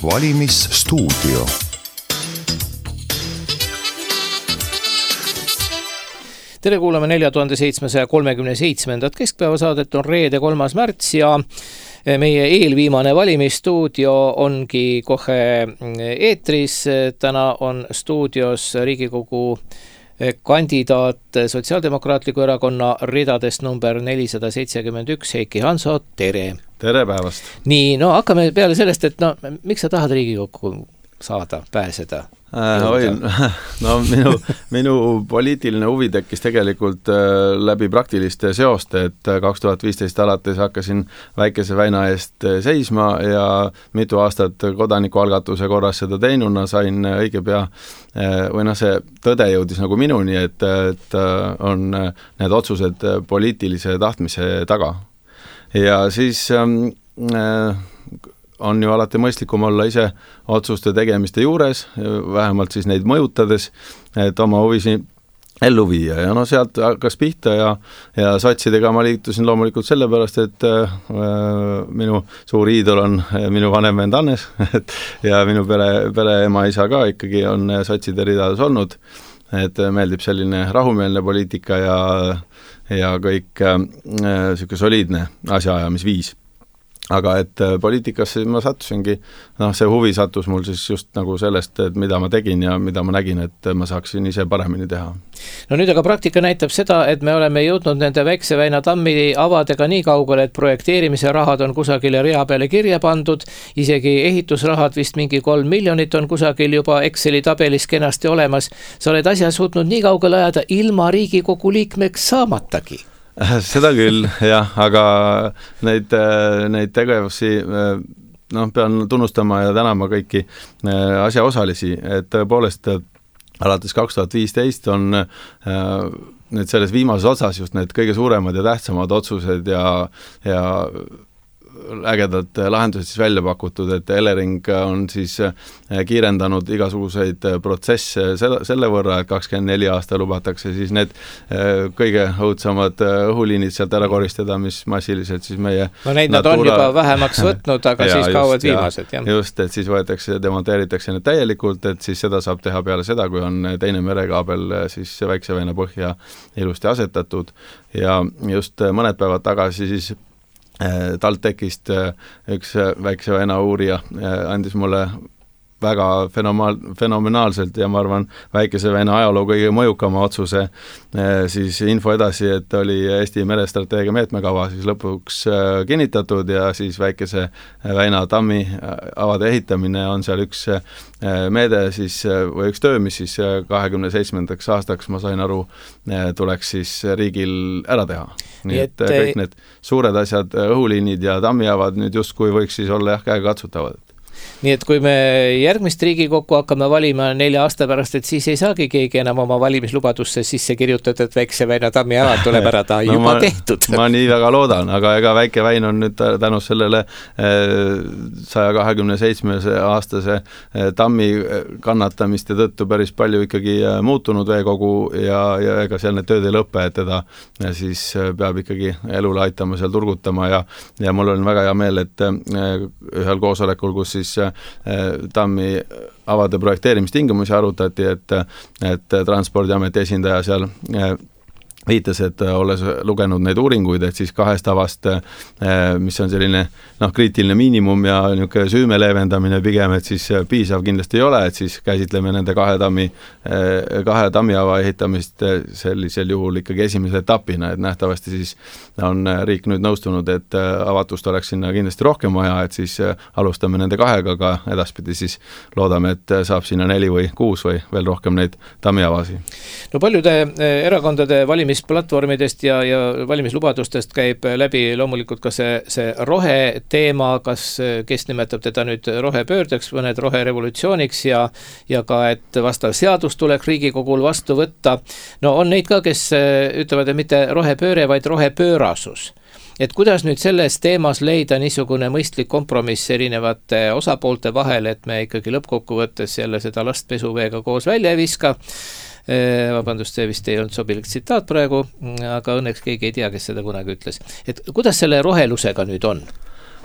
Valimisstuudio. Tere kuulame 4737. keskpäevasaadet, on reede 3. märts ja meie eelviimane valimisstuudio ongi kohe eetris. Täna on stuudios Riigikogu kandidaat Sotsiaaldemokraatliku erakonna ridadest number 471 Heiki Hanso, tere! Tere päevast! Nii, hakkame peale sellest, et miks sa tahad Riigikokku saada, pääseda? Minu poliitiline huvi tekkis tegelikult läbi praktiliste seoste, et 2015 alates hakkasin Väikese Väina eest seisma ja mitu aastat kodanikualgatuse korras seda teinuna sain õige pea, see tõde jõudis nagu minuni, et on need otsused poliitilise tahtmise taga. Ja siis on ju alati mõistlikum olla ise otsuste tegemiste juures, vähemalt siis neid mõjutades, et oma huvisi ellu viia. Ja sealt hakkas pihta ja sotsidega ma liitusin loomulikult sellepärast, et minu suur iidol on minu vanem vend Hannes ja minu pere ema isa ka ikkagi on sotside ridades olnud, et meeldib selline rahumeelne poliitika ja kõik selline soliidne asjaajamisviis. Aga et poliitikasse ma sattusingi, see huvi sattus mul siis just nagu sellest, et mida ma tegin ja mida ma nägin, et ma saaksin ise paremini teha. Nüüd aga praktika näitab seda, et me oleme jõudnud nende Väikse Väina tammi avadega nii kaugele, et projekteerimise rahad on kusagile rea peale kirja pandud, isegi ehitusrahad vist mingi 3 miljonit on kusagil juba Exceli tabelis kenasti olemas. Sa oled asja suutnud nii kaugele ajada ilma Riigikogu liikmeks saamatagi. Seda küll, jah, aga neid tegevusi pean tunnustama ja tänama kõiki asjaosalisi, et tõepoolest alates 2015 on nüüd selles viimases otsas just need kõige suuremad ja tähtsamad otsused ja ägedad lahendused siis välja pakutud, et Elering on siis kiirendanud igasuguseid protsesse selle võrra, et 24 aasta lubatakse siis need kõige õudsamad õhuliinid sealt ära koristada, mis massiliselt siis meie neid nad on juba vähemaks võtnud, aga siis kaovad viimased. Just, et siis võetakse ja demonteeritakse need täielikult, et siis seda saab teha peale seda, kui on teine merekaabel siis Väikse Väina põhja ilusti asetatud ja just mõned päevad tagasi siis TalTechist üks Väikse Väina uurija andis mulle väga fenomenaalselt ja ma arvan Väikese Väina ajaloo kõige mõjukama otsuse siis info edasi, et oli Eesti merestrateegia meetmekava siis lõpuks kinnitatud ja siis Väikese Väina tammi avade ehitamine on seal üks meede siis või üks töö, mis siis 27. aastaks ma sain aru, tuleks siis riigil ära teha. Nii et kõik need suured asjad, õhuliinid ja tammiavad nüüd justkui võiks siis olla käega katsutavad. Nii et kui me järgmist Riigikokku hakkame valima 4 aasta pärast, et siis ei saagi keegi enam oma valimislubadusesse sisse kirjutada, et Väikse Väina tammi avad tuleb ära, ta juba tehtud. Ma nii väga loodan, aga ega Väike Väin on nüüd tänu sellele 127-aastase tammi kannatamiste tõttu päris palju ikkagi muutunud veekogu ja ega seal need tööd ei lõppe, et teda siis peab ikkagi elule aitama seal turgutama ja mul on väga hea meel, et ühel koosolekul, kus siis tammi avade projekteerimistingimusi arutati, et Transpordiameti esindaja seal viitas, et olles lugenud neid uuringuid, et siis 2 tavast, mis on selline kriitiline miinimum ja niisugune süüme leevendamine pigem, et siis piisav kindlasti ei ole, et siis käsitleme nende 2 tammiava ehitamist sellisel juhul ikkagi esimese etapina, et nähtavasti siis on riik nüüd nõustunud, et avatust oleks sinna kindlasti rohkem vaja, et siis alustame nende 2, aga edaspidi siis loodame, et saab sinna 4 või 6 või veel rohkem neid tammiavasi. No paljude erakondade valimisplatvormidest ja valimislubadustest käib läbi loomulikult ka see rohe teema, kes nimetab teda nüüd rohepöördeks, mõned roherevolutsiooniks ja ka, et vastav seadus tuleks Riigikogul vastu võtta. No on neid ka, kes ütlevad, et mitte rohepööre, vaid rohepöörasus. Et kuidas nüüd selles teemas leida niisugune mõistlik kompromiss erinevate osapoolte vahel, et me ikkagi lõppkokkuvõttes jälle seda last pesuveega koos välja ei viska. Vabandust, see vist ei olnud sobilik tsitaat praegu, aga õnneks keegi ei tea, kes seda kunagi ütles. Et kuidas selle rohelusega nüüd on?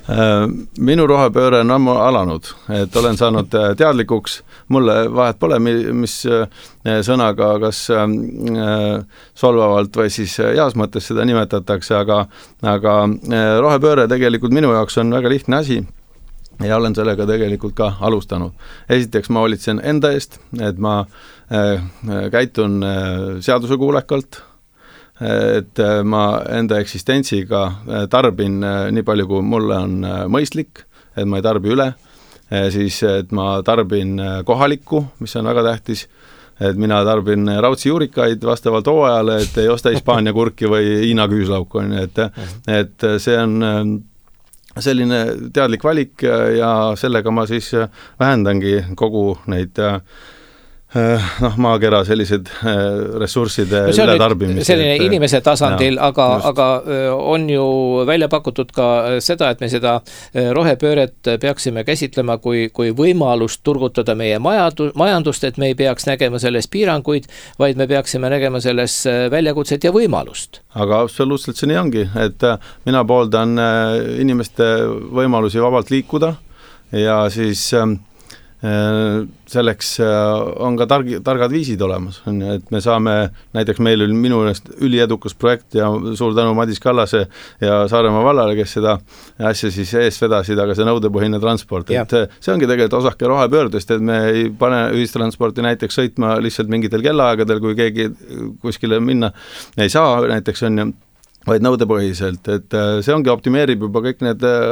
Minu rohepööre on ammu alanud, et olen saanud teadlikuks, mulle vahet pole, mis sõnaga, kas solvavalt või siis heas mõttes seda nimetatakse, aga rohepööre tegelikult minu jaoks on väga lihtne asi ja olen sellega tegelikult ka alustanud. Esiteks ma hoolitsen enda eest, et ma käitun seadusekuulekalt, et ma enda eksistentsiga tarbin nii palju, kui mulle on mõistlik, et ma ei tarbi üle, siis et ma tarbin kohalikku, mis on väga tähtis, et mina tarbin raudsi juurikaid vastavalt hooajale, et ei osta Hispaania kurki või Hiina küüslauku, et see on selline teadlik valik ja sellega ma siis vähendangi kogu neid maakera sellised ressursside ületarbimist. Selline inimese tasandil, aga on ju välja pakutud ka seda, et me seda rohepööret peaksime käsitlema kui võimalust turgutada meie majandust, et me ei peaks nägema selles piiranguid, vaid me peaksime nägema selles väljakutset ja võimalust. Aga absoluutselt see nii ongi, et mina pooldan inimeste võimalusi vabalt liikuda ja siis selleks on ka targad viisid olemas, et me saame, näiteks meil oli minu üliedukas projekt ja suur tänu Madis Kallase ja Saaremaa vallale, kes seda asja siis eest vedasid, aga see nõudepõhine transport, et see ongi tegelikult osake rohepöördest, et me ei pane ühistransporti näiteks sõitma lihtsalt mingitel kellaaegadel, kui keegi kuskile minna ei saa, näiteks on ju, vaid nõudepõhiselt, et see ongi optimeerib juba kõik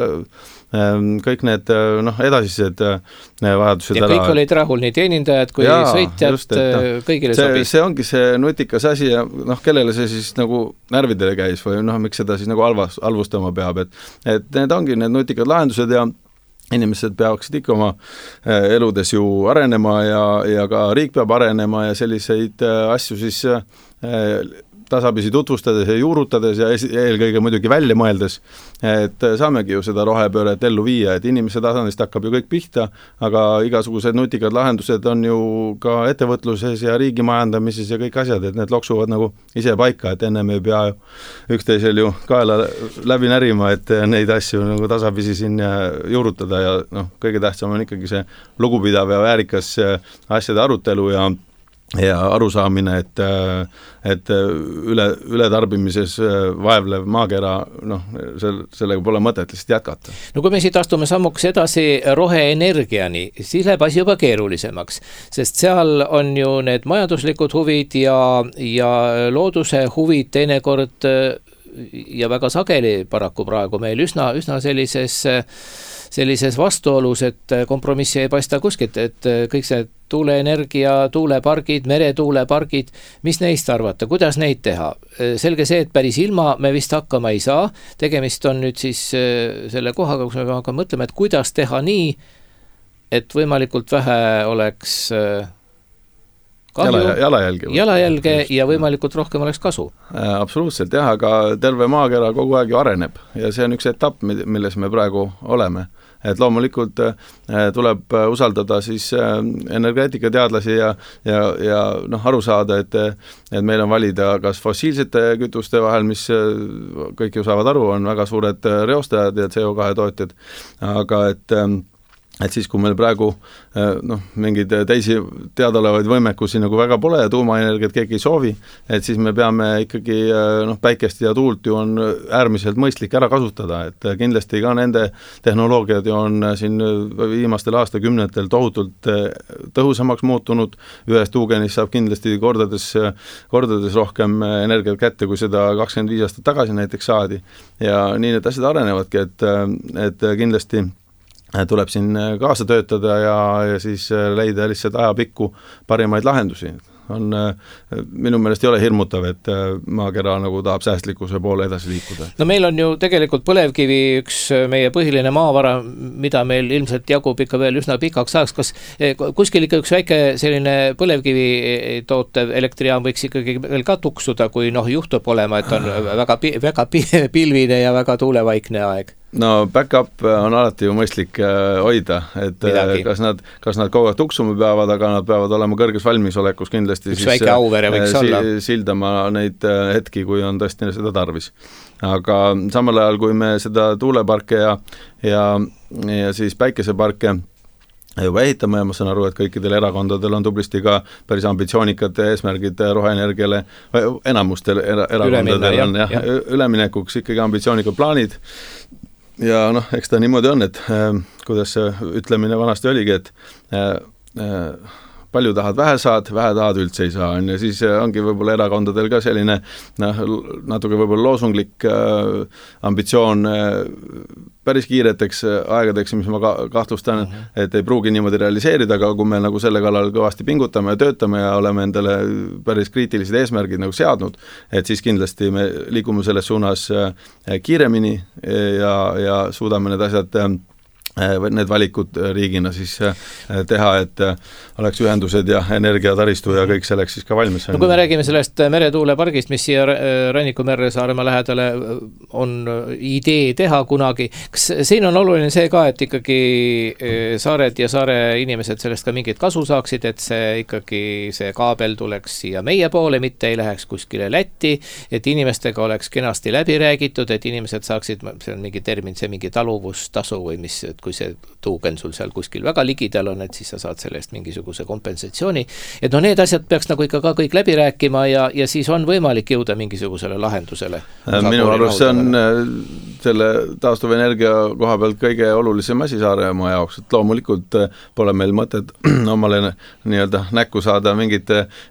need edasised vajadused ja kõik olid rahul, nii teenindajad kui sõitjad, kõigile sobis. See ongi see nutikas asi ja kellele see siis nagu närvidele käis või miks seda siis nagu halvustama peab, et need ongi need nutikad lahendused ja inimesed peaksid ikka oma eludes ju arenema ja ka riik peab arenema ja selliseid asju siis tasapisi tutvustades ja juurutades ja eelkõige muidugi välja mõeldes, et saamegi ju seda rohepööret ellu viia, et inimese tasandist hakkab ju kõik pihta, aga igasugused nutikad lahendused on ju ka ettevõtluses ja riigi majandamises ja kõik asjad, et need loksuvad nagu ise paika, et enne me ei pea üksteisel ju kaela läbi närima, et neid asju nagu tasapisi siin juurutada ja kõige tähtsam on ikkagi see lugupidav ja väärikas asjade arutelu ja arusaamine, et ületarbimises vaevlev maakera, sellega pole mõtet lihtsalt jätkata. No kui me siit astume sammuks edasi roheenergiani, siis läheb asi juba keerulisemaks, sest seal on ju need majanduslikud huvid ja looduse huvid teinekord ja väga sageli paraku praegu meil üsna sellises vastuolus, et kompromissi ei paista kuskilt, et kõik see tuuleenergia, tuulepargid, meretuulepargid, mis neist arvata, kuidas neid teha? Selge see, et päris ilma me vist hakkama ei saa, tegemist on nüüd siis selle kohaga, kus me hakkame mõtlema, et kuidas teha nii, et võimalikult vähe oleks jalajälge ja võimalikult rohkem oleks kasu. Absoluutselt jah, aga terve maakera kogu aeg ju areneb ja see on üks etapp, milles me praegu oleme. Et loomulikult tuleb usaldada siis energeetikateadlasi ja aru saada, et meil on valida kas fossiilsete kütuste vahel, mis kõik ju saavad aru, on väga suured reostajad ja CO2 tootjad, aga et siis, kui meil praegu mingeid teisi teadaolevaid võimekusi nagu väga pole ja tuumaenergiat keegi ei soovi, et siis me peame ikkagi päikest ja tuult ju on äärmiselt mõistlik ära kasutada, et kindlasti ka nende tehnoloogiad ju on siin viimastel aastakümnetel tohutult tõhusamaks muutunud, ühest tuugenist saab kindlasti kordades rohkem energiat kätte, kui seda 25 aastat tagasi näiteks saadi ja nii need asjad arenevadki, et kindlasti tuleb siin kaasa töötada ja siis leida lihtsalt ajapikku parimaid lahendusi. Minu meelest ei ole hirmutav, et maakera nagu tahab säästlikkuse poole edasi liikuda. No meil on ju tegelikult põlevkivi üks meie põhiline maavara, mida meil ilmselt jagub ikka veel üsna pikaks ajaks. Kas kuskil ikka üks väike selline põlevkivi tootev elektrijaam võiks ikkagi veel ka tuksuda, kui juhtub olema, et on väga pilvine ja väga tuulevaikne aeg? No back-up on alati ju mõistlik hoida, et kas nad kogu aeg tuksuma peavad, aga nad peavad olema kõrges valmisolekus kindlasti. Üks väike Auvere võiks olla. Sildama neid hetki, kui on tõesti seda tarvis. Aga samal ajal, kui me seda tuuleparke ja siis päikeseparke juba ehitame ja ma saan aru, et kõikidel erakondadel on tublisti ka päris ambitsioonikad eesmärgid roheenergiale, enamustel erakondadel on üleminekuks ikkagi ambitsioonikad plaanid ja noh, eks ta niimoodi on, et kuidas see ütlemine vanasti oligi, et palju tahad, vähe tahad, üldse ei saa, ja siis ongi võib-olla erakondadel ka selline natuke võib-olla loosunglik ambitsioon päris kiireteks aegadeks, mis ma kahtlustan, et ei pruugi niimoodi realiseerida, aga kui me nagu selle kallal kõvasti pingutame ja töötame ja oleme endale päris kriitilised eesmärgid nagu seadnud, et siis kindlasti me liigume selles suunas kiiremini ja suudame need asjad need valikud riigina siis teha, et oleks ühendused ja energiataristu ja kõik selleks siis ka valmis. No kui me räägime sellest meretuulepargist, mis siia Rannikumerre Saaremaa lähedale on idee teha kunagi, kas siin on oluline see ka, et ikkagi saared ja saare inimesed sellest ka mingit kasu saaksid, et see ikkagi see kaabel tuleks siia meie poole, mitte ei läheks kuskile Lätti, et inimestega oleks kenasti läbi räägitud, et inimesed saaksid, see on mingi termin, see mingi taluvustasu või mis, kui see tuugen sul seal kuskil väga ligidal on, et siis sa saad sellest mingisuguse kompensatsiooni. Et no need asjad peaks nagu ikka ka kõik läbi rääkima ja siis on võimalik jõuda mingisugusele lahendusele. Minu arust see on selle taastuvenergia koha pealt kõige olulisem asi Saaremaa jaoks, et loomulikult pole meil mõtet omale nii-öelda näkku saada mingit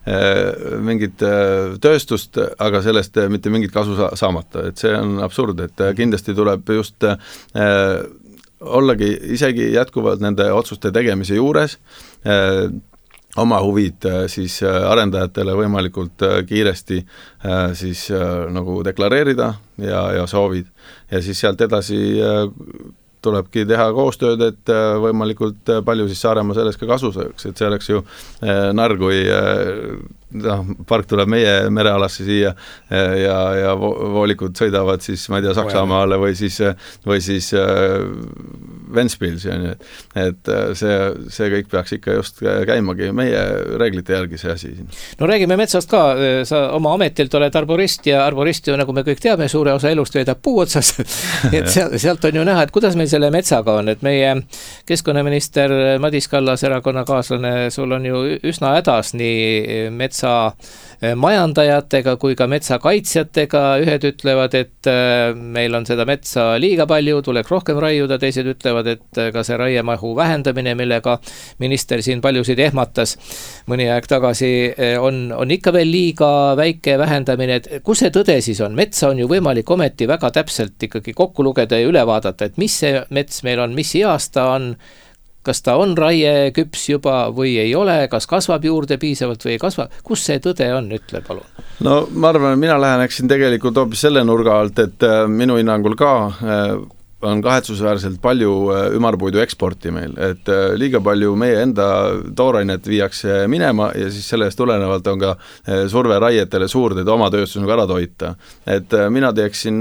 tööstust, aga sellest mitte mingit kasu saamata, et see on absurd, et kindlasti tuleb just ollagi isegi jätkuvalt nende otsuste tegemise juures, oma huvid siis arendajatele võimalikult kiiresti siis nagu deklareerida ja soovid. Ja siis sealt edasi tulebki teha koostööd, et võimalikult palju siis Saaremaa sellest ka kasu saaks, et see oleks ju narr, kui park tuleb meie merealasse siia ja voolikud sõidavad siis, ma ei tea, Saksamaale või siis Ventspils, et see kõik peaks ikka just käimagi meie reeglite järgi see asi. No räägime metsast ka, sa oma ametilt oled arborist ja arboristi, nagu me kõik teame, suure osa elust veedab puu otsas, et sealt on ju näha, et kuidas meil selle metsaga on, et meie keskkonnaminister Madis Kallas, erakonnakaaslane, sul on ju üsna hädas nii metsa majandajatega kui ka metsakaitsjatega, ühed ütlevad, et meil on seda metsa liiga palju, tuleks rohkem raiuda, teised ütlevad, et ka see raiemahu vähendamine, millega minister siin paljusid ehmatas mõni aeg tagasi, on ikka veel liiga väike vähendamine, et kus see tõde siis on? Metsa on ju võimalik ometi väga täpselt ikkagi kokku lugeda ja üle vaadata, et mis see mets meil on, mis eas ta on, kas ta on raieküps juba või ei ole, kas kasvab juurde piisavalt või ei kasva, kus see tõde on, ütle palun? No ma arvan, mina läheneksin tegelikult hoopis selle nurga alt, et minu hinnangul ka on kahetsusväärselt palju ümarpuidu eksporti meil, et liiga palju meie enda toorainet viiakse minema ja siis sellest tulenevalt on ka surve raietele suurde, et oma tööstus nagu ära toita. Et mina teeksin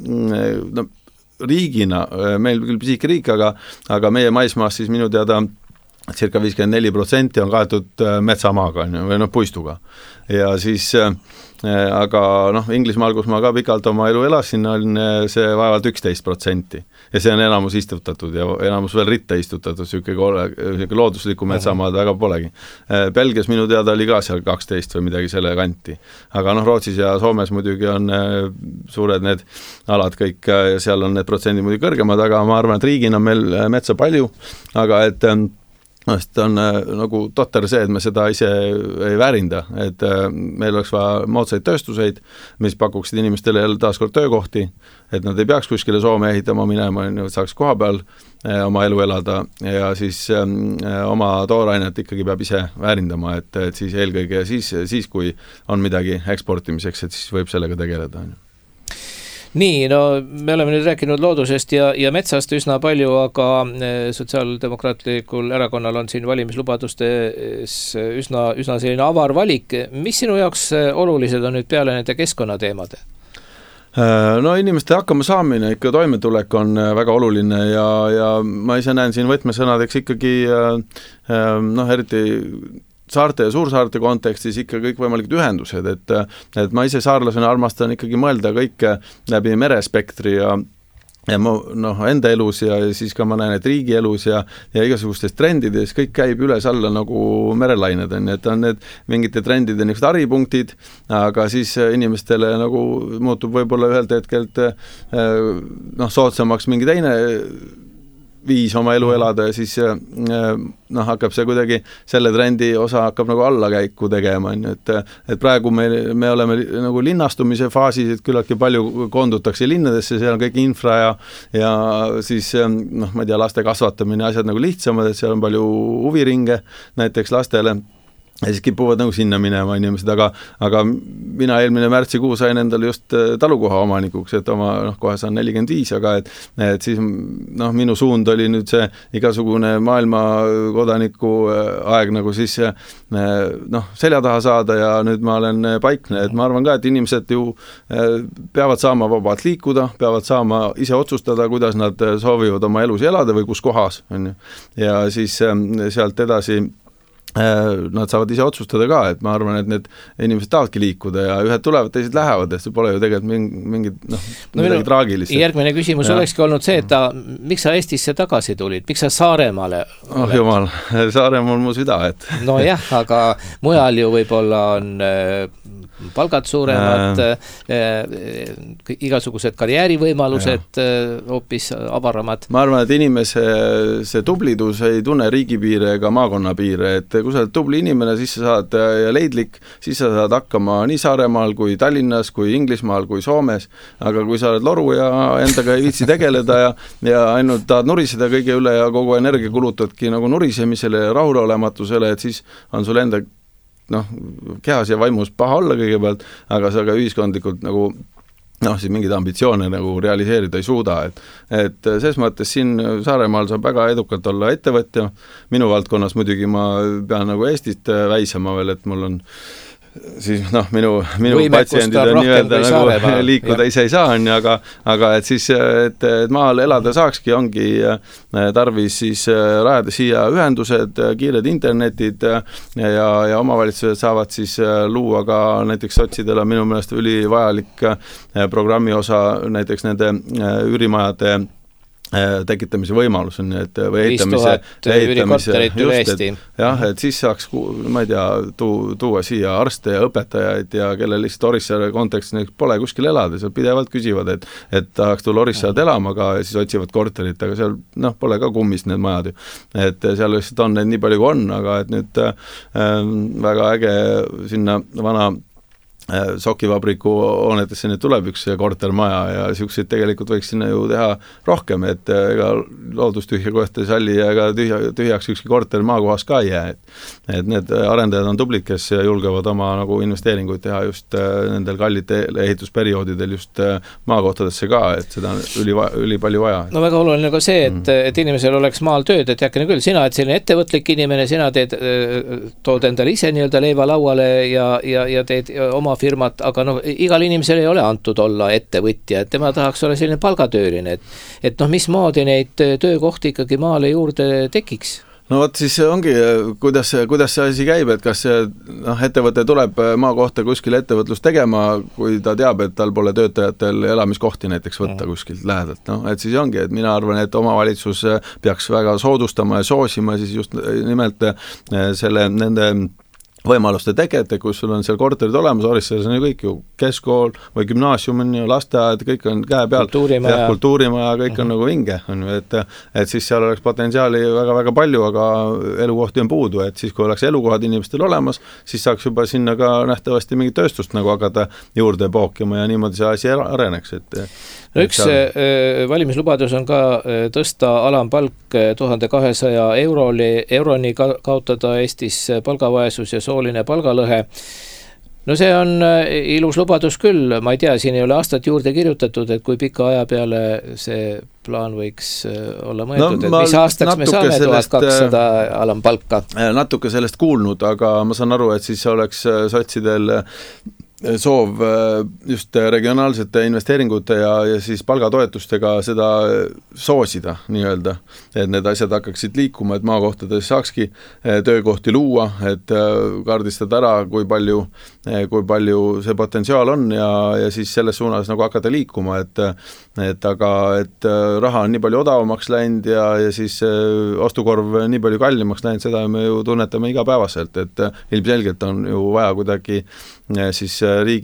riigina, meil küll pisike riik, aga meie maismaas siis minu teada circa 54% on kaetud metsamaaga või puistuga. Ja siis aga Inglismaal, kus ma ka pikalt oma elu elasin, on see vaevalt 11% ja see on enamus istutatud ja enamus veel ritta istutatud, selline looduslikku metsamaad väga polegi. Belgias minu teada oli ka seal 12 või midagi selle kanti, aga Rootsis ja Soomes muidugi on suured need alad kõik ja seal on need protsendid muidugi kõrgemad, aga ma arvan, et riigina on meil metsa palju, aga et on nagu totter see, et me seda ise ei väärinda, et meil oleks vaja moodsaid tööstuseid, mis pakuksid inimestele jälle taaskord töökohti, et nad ei peaks kuskile Soome ehitama minema, saaks koha peal oma elu elada ja siis oma toorainet ikkagi peab ise väärindama, et siis eelkõige siis, kui on midagi eksportimiseks, et siis võib sellega tegeleda. Nii, no me oleme nüüd rääkinud loodusest ja metsast üsna palju, aga sotsiaaldemokraatlikul erakonnal on siin valimislubadustes üsna selline avar valik. Mis sinu jaoks olulised on nüüd peale nende keskkonnateemade? No inimeste hakkama saamine, ikka toimetulek on väga oluline ja ma ise näen siin võtmesõnadeks ikkagi eriti saarte ja suursaarte kontekstis ikka kõik võimalikud ühendused, et ma ise saarlasena armastan ikkagi mõelda kõike läbi merespektri ja ma enda elus ja siis ka ma näen, et riigi elus ja igasugustes trendides kõik käib üles-alla nagu merelained on, et on need mingite trendide niisugused haripunktid, aga siis inimestele nagu muutub võib-olla ühelt hetkelt soodsamaks mingi teine viis oma elu elada ja siis hakkab see kuidagi, selle trendi osa hakkab nagu allakäiku tegema, et praegu me oleme nagu linnastumise faasis, et küllaltki palju koondutakse linnadesse, seal on kõik infra ja siis ma ei tea, laste kasvatamine, asjad nagu lihtsamad, et seal on palju huviringe näiteks lastele, ja siis kipuvad nagu sinna minema inimesed, aga mina eelmine märtsikuu sain endale just talukoha omanikuks, et oma kohe saan 45, aga et siis minu suund oli nüüd see igasugune maailma kodaniku aeg nagu siis selja taha saada ja nüüd ma olen paikne, et ma arvan ka, et inimesed ju peavad saama vabalt liikuda, peavad saama ise otsustada, kuidas nad soovivad oma elus elada või kus kohas, on ju. Ja siis sealt edasi nad saavad ise otsustada ka, et ma arvan, et need inimesed tahavadki liikuda ja ühed tulevad, teised lähevad, et see pole ju tegelikult mingid midagi traagilist. Järgmine küsimus olekski olnud see, et miks sa Eestisse tagasi tulid, miks sa Saaremaale oled? Jumal, Saaremaa on mu süda, et no jah, aga mujal ju võib-olla on palgad suuremad, igasugused karjäärivõimalused hoopis avaramad. Ma arvan, et inimese see tublidus ei tunne riigipiire ega maakonnapiire, et kui sa oled tubli inimene, siis sa saad ja leidlik, siis sa saad hakkama nii Saaremaal kui Tallinnas, kui Inglismaal, kui Soomes, aga kui sa oled loru ja endaga ei viitsi tegeleda ja ainult tahad nuriseda kõige üle ja kogu energia kulutadki nagu nurisemisele ja rahulolematusele, et siis on sul enda kehas ja vaimus paha olla kõigepealt, aga sa ka ühiskondlikult nagu siis mingid ambitsioone nagu realiseerida ei suuda, et selles mõttes siin Saaremaal saab väga edukalt olla ettevõtja, minu valdkonnas muidugi ma pean nagu Eestist väisama veel, et mul on siis minu patsiendid on nii-öelda nagu liikuda ise ei saa, aga et siis, et maal elada saakski, ongi tarvis siis rajada siia ühendused, kiired internetid ja omavalitsused saavad siis luua ka näiteks sotsidele minu meelest ülivajalik programmi osa näiteks nende üürimajade tekitamise võimalus on, et või ehitamise just, et siis saaks, ma ei tea, tuua siia arste ja õpetajaid ja kellel lihtsalt Orissaare kontekstis pole kuskil elada, seal pidevalt küsivad, et tahaks tulla Orissaard elama, aga siis otsivad korterit, aga seal pole ka kummist need majad ju, et seal lihtsalt on need nii palju kui on, aga et nüüd väga äge sinna vana sokivabriku hoonetesse nüüd tuleb üks kortermaja ja siukseid tegelikult võiks sinna ju teha rohkem, et ega loodustühja kohta ei salli ja ega tühjaks ükski korter maakohas ka ei jää, et need arendajad on tublid, kes julgevad oma nagu investeeringuid teha just nendel kallite ehitusperioodidel just maakohtadesse ka, et seda on üli palju vaja. No väga oluline ka see, et inimesel oleks maal tööd, et jäkkene küll, sina oled selline ettevõtlik inimene, sina tood endale ise nii-öelda leiva lauale ja teed oma firmat, aga igal inimesel ei ole antud olla ettevõtja, et tema tahaks olla selline palgatööline, et mismoodi neid töökohti ikkagi maale juurde tekiks? No vot siis ongi, kuidas see asi käib, et kas ettevõte tuleb maa kohta kuskil ettevõtlust tegema, kui ta teab, et tal pole töötajatel elamiskohti näiteks võtta kuskilt lähedalt, et siis ongi, et mina arvan, et omavalitsus peaks väga soodustama ja soosima siis just nimelt nende võimaluste tegete, kus sul on seal korterid olemas, Orissaares on ju kõik ju keskkool või gümnaasium on ju, lasteaed, kõik on käe peal, kultuurimaja, kõik on nagu vinge, on ju, et siis seal oleks potentsiaali väga-väga palju, aga elukohti on puudu, et siis kui oleks elukohad inimestel olemas, siis saaks juba sinna ka nähtavasti mingit tööstust nagu hakata juurde pookima ja niimoodi see asi areneks, üks valimislubadus on ka tõsta alampalk 1200 euroni kaotada Eestis palgavaesus ja sooline palgalõhe. No see on ilus lubadus küll, ma ei tea, siin ei ole aastat juurde kirjutatud, et kui pika aja peale see plaan võiks olla mõeldud, et mis aastaks me saame 1200 alampalka? Natuke sellest kuulnud, aga ma saan aru, et siis oleks sotsidel soov just regionaalsete investeeringute ja siis palgatoetustega seda soosida nii-öelda, et need asjad hakkaksid liikuma, et maakohtades saakski töökohti luua, et kaardistada ära, kui palju see potentsiaal on ja siis selles suunas nagu hakata liikuma, et raha on nii palju odavamaks läinud ja siis ostukorv nii palju kallimaks läinud, seda me ju tunnetame igapäevaselt, et ilmselgelt on ju vaja kuidagi siis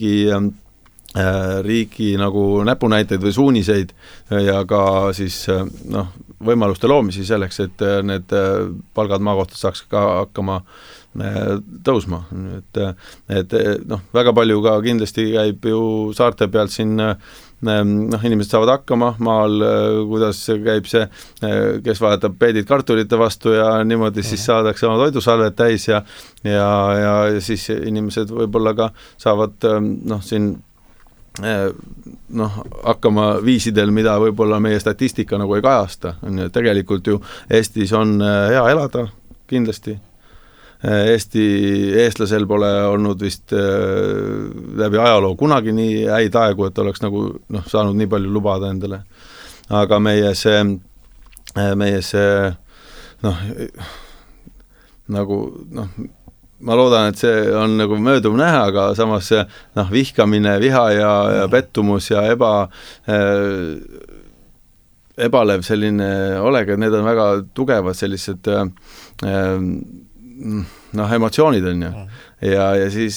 riigi nagu näpunäiteid või suuniseid ja ka siis võimaluste loomisi selleks, et need palgad maakohtad saaks ka hakkama tõusma, et väga palju ka kindlasti käib ju saarte pealt siin inimesed saavad hakkama maal, kuidas käib see, kes vahetab peedid kartulite vastu ja niimoodi siis saadakse oma toidusalved täis ja siis inimesed võib-olla ka saavad siin hakkama viisidel, mida võib-olla meie statistika nagu ei kajasta. Tegelikult ju Eestis on hea elada kindlasti. Eestlasel pole olnud vist läbi ajaloo kunagi nii häid aegu, et oleks nagu saanud nii palju lubada endale. Aga meie see nagu ma loodan, et see on nagu mööduv näha, aga samas vihkamine, viha ja pettumus ja ebalev selline olega, need on väga tugevad sellised emotsioonid on ja siis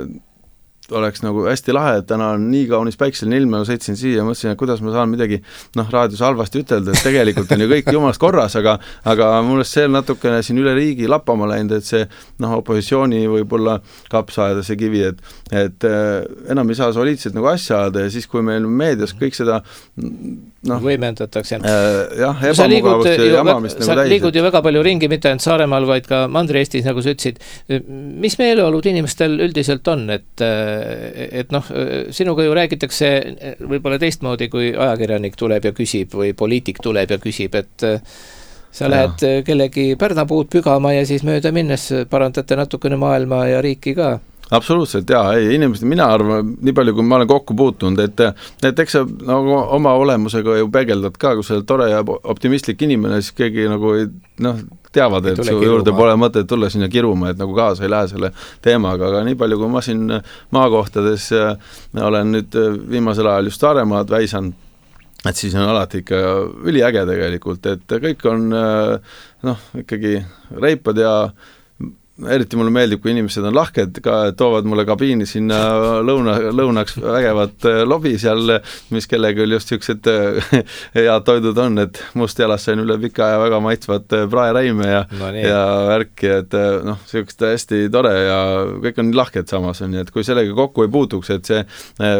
oleks nagu hästi lahe, et täna on nii kaunis päikseline ilm, ma sõitsin siia ja mõtlesin, et kuidas ma saan midagi raadios halvasti ütelda, et tegelikult on ju kõik jumalast korras, aga mulle see natukene siin üle riigi lappama läinud, et see opositsiooni võib-olla kapsaeda see kivi, et enam ei saa soliidselt nagu asja ajada ja siis, kui meil meedias kõik seda võimendatakse. Ebamugavust ja jamamist nagu täis. Sa liigud ju väga palju ringi, mitte ainult Saaremaal, vaid ka Mandri-Eestis, nagu sa ütlesid. Mis meeleolud inimestel üldiselt on, et sinuga ju räägitakse võib-olla teistmoodi, kui ajakirjanik tuleb ja küsib või poliitik tuleb ja küsib, et sa lähed kellegi pärnapuud pügama ja siis mööda minnes parandate natukene maailma ja riiki ka. Absoluutselt, inimesed, mina arvan, nii palju kui ma olen kokku puutunud, et eks sa nagu oma olemusega ju peegeldad ka, kui sa oled tore ja optimistlik inimene, siis keegi nagu teavad, et su juurde pole mõtet tulla sinna kiruma, et nagu kaasa ei lähe selle teemaga, aga nii palju, kui ma siin maakohtades olen nüüd viimasel ajal just Saaremaad väisanud, et siis on alati ikka üliäge tegelikult, et kõik on ikkagi reipad ja eriti mulle meeldib, kui inimesed on lahked, ka toovad mulle kabiini sinna lõunaks vägevat lobi seal, mis kellegi just siuksed head toidud on, et must jalas sain üle pika ja väga maitsvat praeräime ja värki, et siukest hästi tore ja kõik on nii lahked samas on, et kui sellega kokku ei puutuks, et see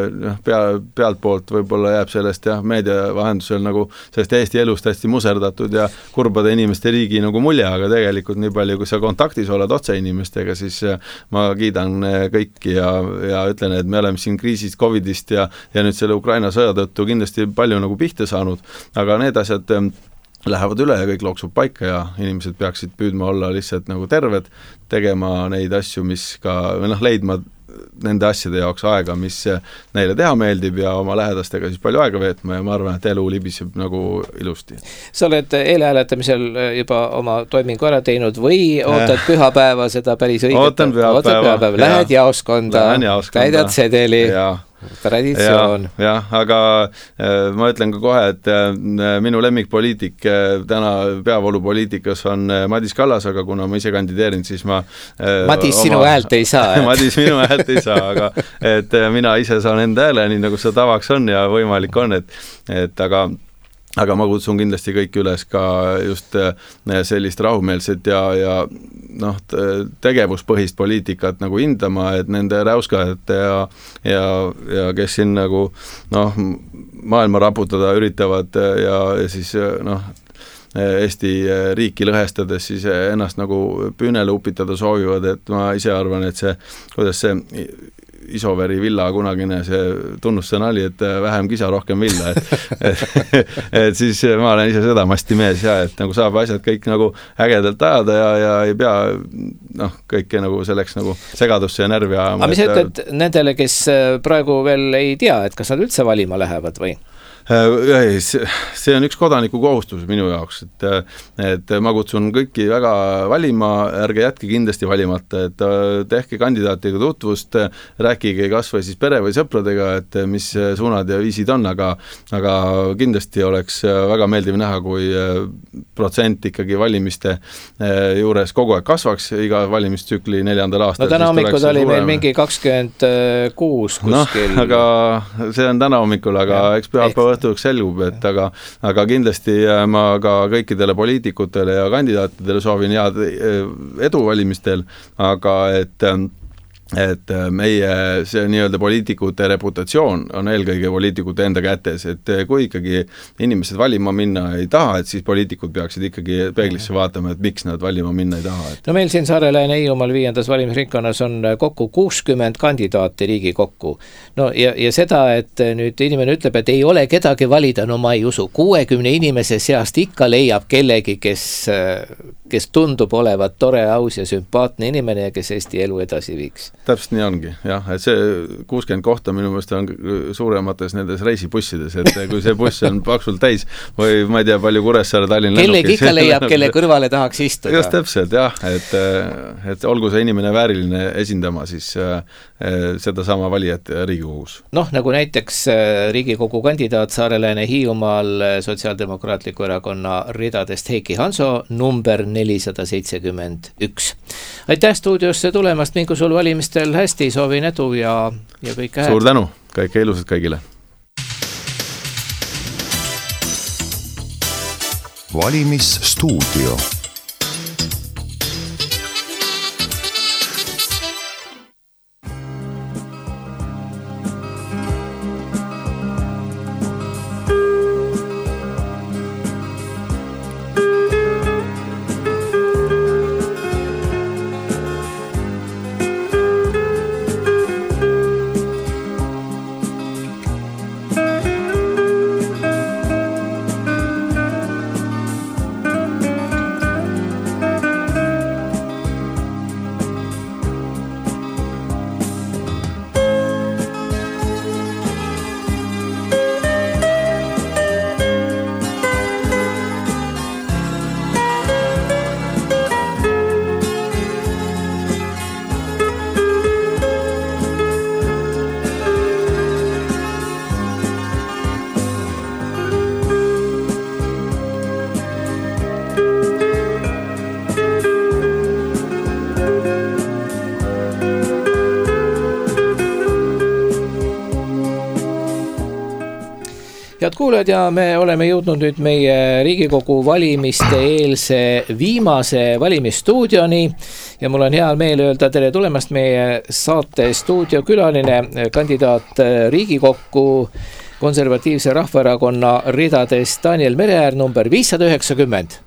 pealt poolt võib-olla jääb sellest meedia vahendusel nagu sellest Eesti elust hästi muserdatud ja kurbade inimeste riigi nagu mulje, aga tegelikult nii palju, kui sa kontaktis oled inimestega, siis ma kiidan kõiki ja ütlen, et me oleme siin kriisist, Covidist ja nüüd selle Ukraina sõja tõttu kindlasti palju nagu pihta saanud, aga need asjad lähevad üle ja kõik looksub paika ja inimesed peaksid püüdma olla lihtsalt nagu terved, tegema neid asju, mis ka leidma nende asjade jaoks aega, mis neile teha meeldib ja oma lähedastega siis palju aega veetma ja ma arvan, et elu libiseb nagu ilusti. Sa oled eelhääletamisel juba oma toimingu ära teinud või ootad pühapäeva seda päris õiget? Ootan pühapäeva. Lähed jaoskonda, täidad sedeli. Traditsioon. Aga ma ütlen ka kohe, et minu lemmikpoliitik täna peavoolupoliitikas on Madis Kallas, aga kuna ma ise kandideerin, siis ma Madis sinu häält ei saa. Madis minu häält ei saa, aga et mina ise saan enda hääle, nii nagu see tavaks on ja võimalik on, et aga ma kutsun kindlasti kõik üles ka just sellist rahumeelset ja tegevuspõhist poliitikat nagu hindama, et nende räuskajate ja kes siin nagu maailma raputada üritavad ja siis Eesti riiki lõhestades siis ennast nagu püünele upitada soovivad, et ma ise arvan, et see, kuidas see Isoveri villa kunagine see tunnussõna oli, et vähem kisa, rohkem villa, et siis ma olen ise seda mastimees ja et nagu saab asjad kõik nagu ägedalt ajada ja ei pea kõike nagu selleks nagu segadusse ja närvi ajama. Aga mis ütled nendele, kes praegu veel ei tea, et kas nad üldse valima lähevad või? See on üks kodaniku kohustus minu jaoks, et ma kutsun kõiki väga valima, ärge jätke kindlasti valimata, et tehke kandidaatiga tutvust, rääkige kas või siis pere või sõpradega, et mis suunad ja viisid on, aga kindlasti oleks väga meeldiv näha, kui protsent ikkagi valimiste juures kogu aeg kasvaks iga valimistsükli 4. aastal. No täna hommikud oli meil mingi 26 kuskil. Aga see on täna hommikul, aga eks pühapäeva õhtuks selgub, et aga kindlasti ma ka kõikidele poliitikutele ja kandidaatidele soovin head edu valimistel, aga et meie see nii-öelda poliitikute reputatsioon on eelkõige poliitikute enda kätes, et kui ikkagi inimesed valima minna ei taha, et siis poliitikud peaksid ikkagi peeglisse vaatama, et miks nad valima minna ei taha. No meil siin Saare-Lääne-Hiiumaal 5. valimisringkonnas on kokku 60 kandidaati Riigikokku. No ja seda, et nüüd inimene ütleb, et ei ole kedagi valida, no ma ei usu. 60 inimese seast ikka leiab kellegi, kes tundub olevat tore, aus ja sümpaatne inimene ja kes Eesti elu edasi viiks. Täpselt nii ongi, jah, et see 60 kohta minu mõelest on suuremates nendes reisibussides, et kui see buss on paksult täis või ma ei tea, palju Kuressaare Tallinna kellegi ikka leiab, kelle kõrvale tahaks istuda. Just täpselt, jah, et olgu see inimene vääriline esindama siis sedasama valijat Riigikogus. Nagu näiteks Riigikogu kandidaat Saare-Lääne-Hiiumaal Sotsiaaldemokraatliku erakonna ridadest Heiki Hanso, number 471. Aitäh stuudiosse tulemast, mingu sul valimistel hästi, soovin edu ja kõike hääd. Suur tänu, kõike ilusat kõigile. Valimisstuudio. Head kuulajad, ja me oleme jõudnud nüüd meie Riigikogu valimiste eelse viimase valimisstuudioni ja mul on hea meel öelda tere tulemast meie saate stuudiokülaline, kandidaat Riigikokku Konservatiivse Rahvaerakonna ridadest Daniel Mereäär, number 590.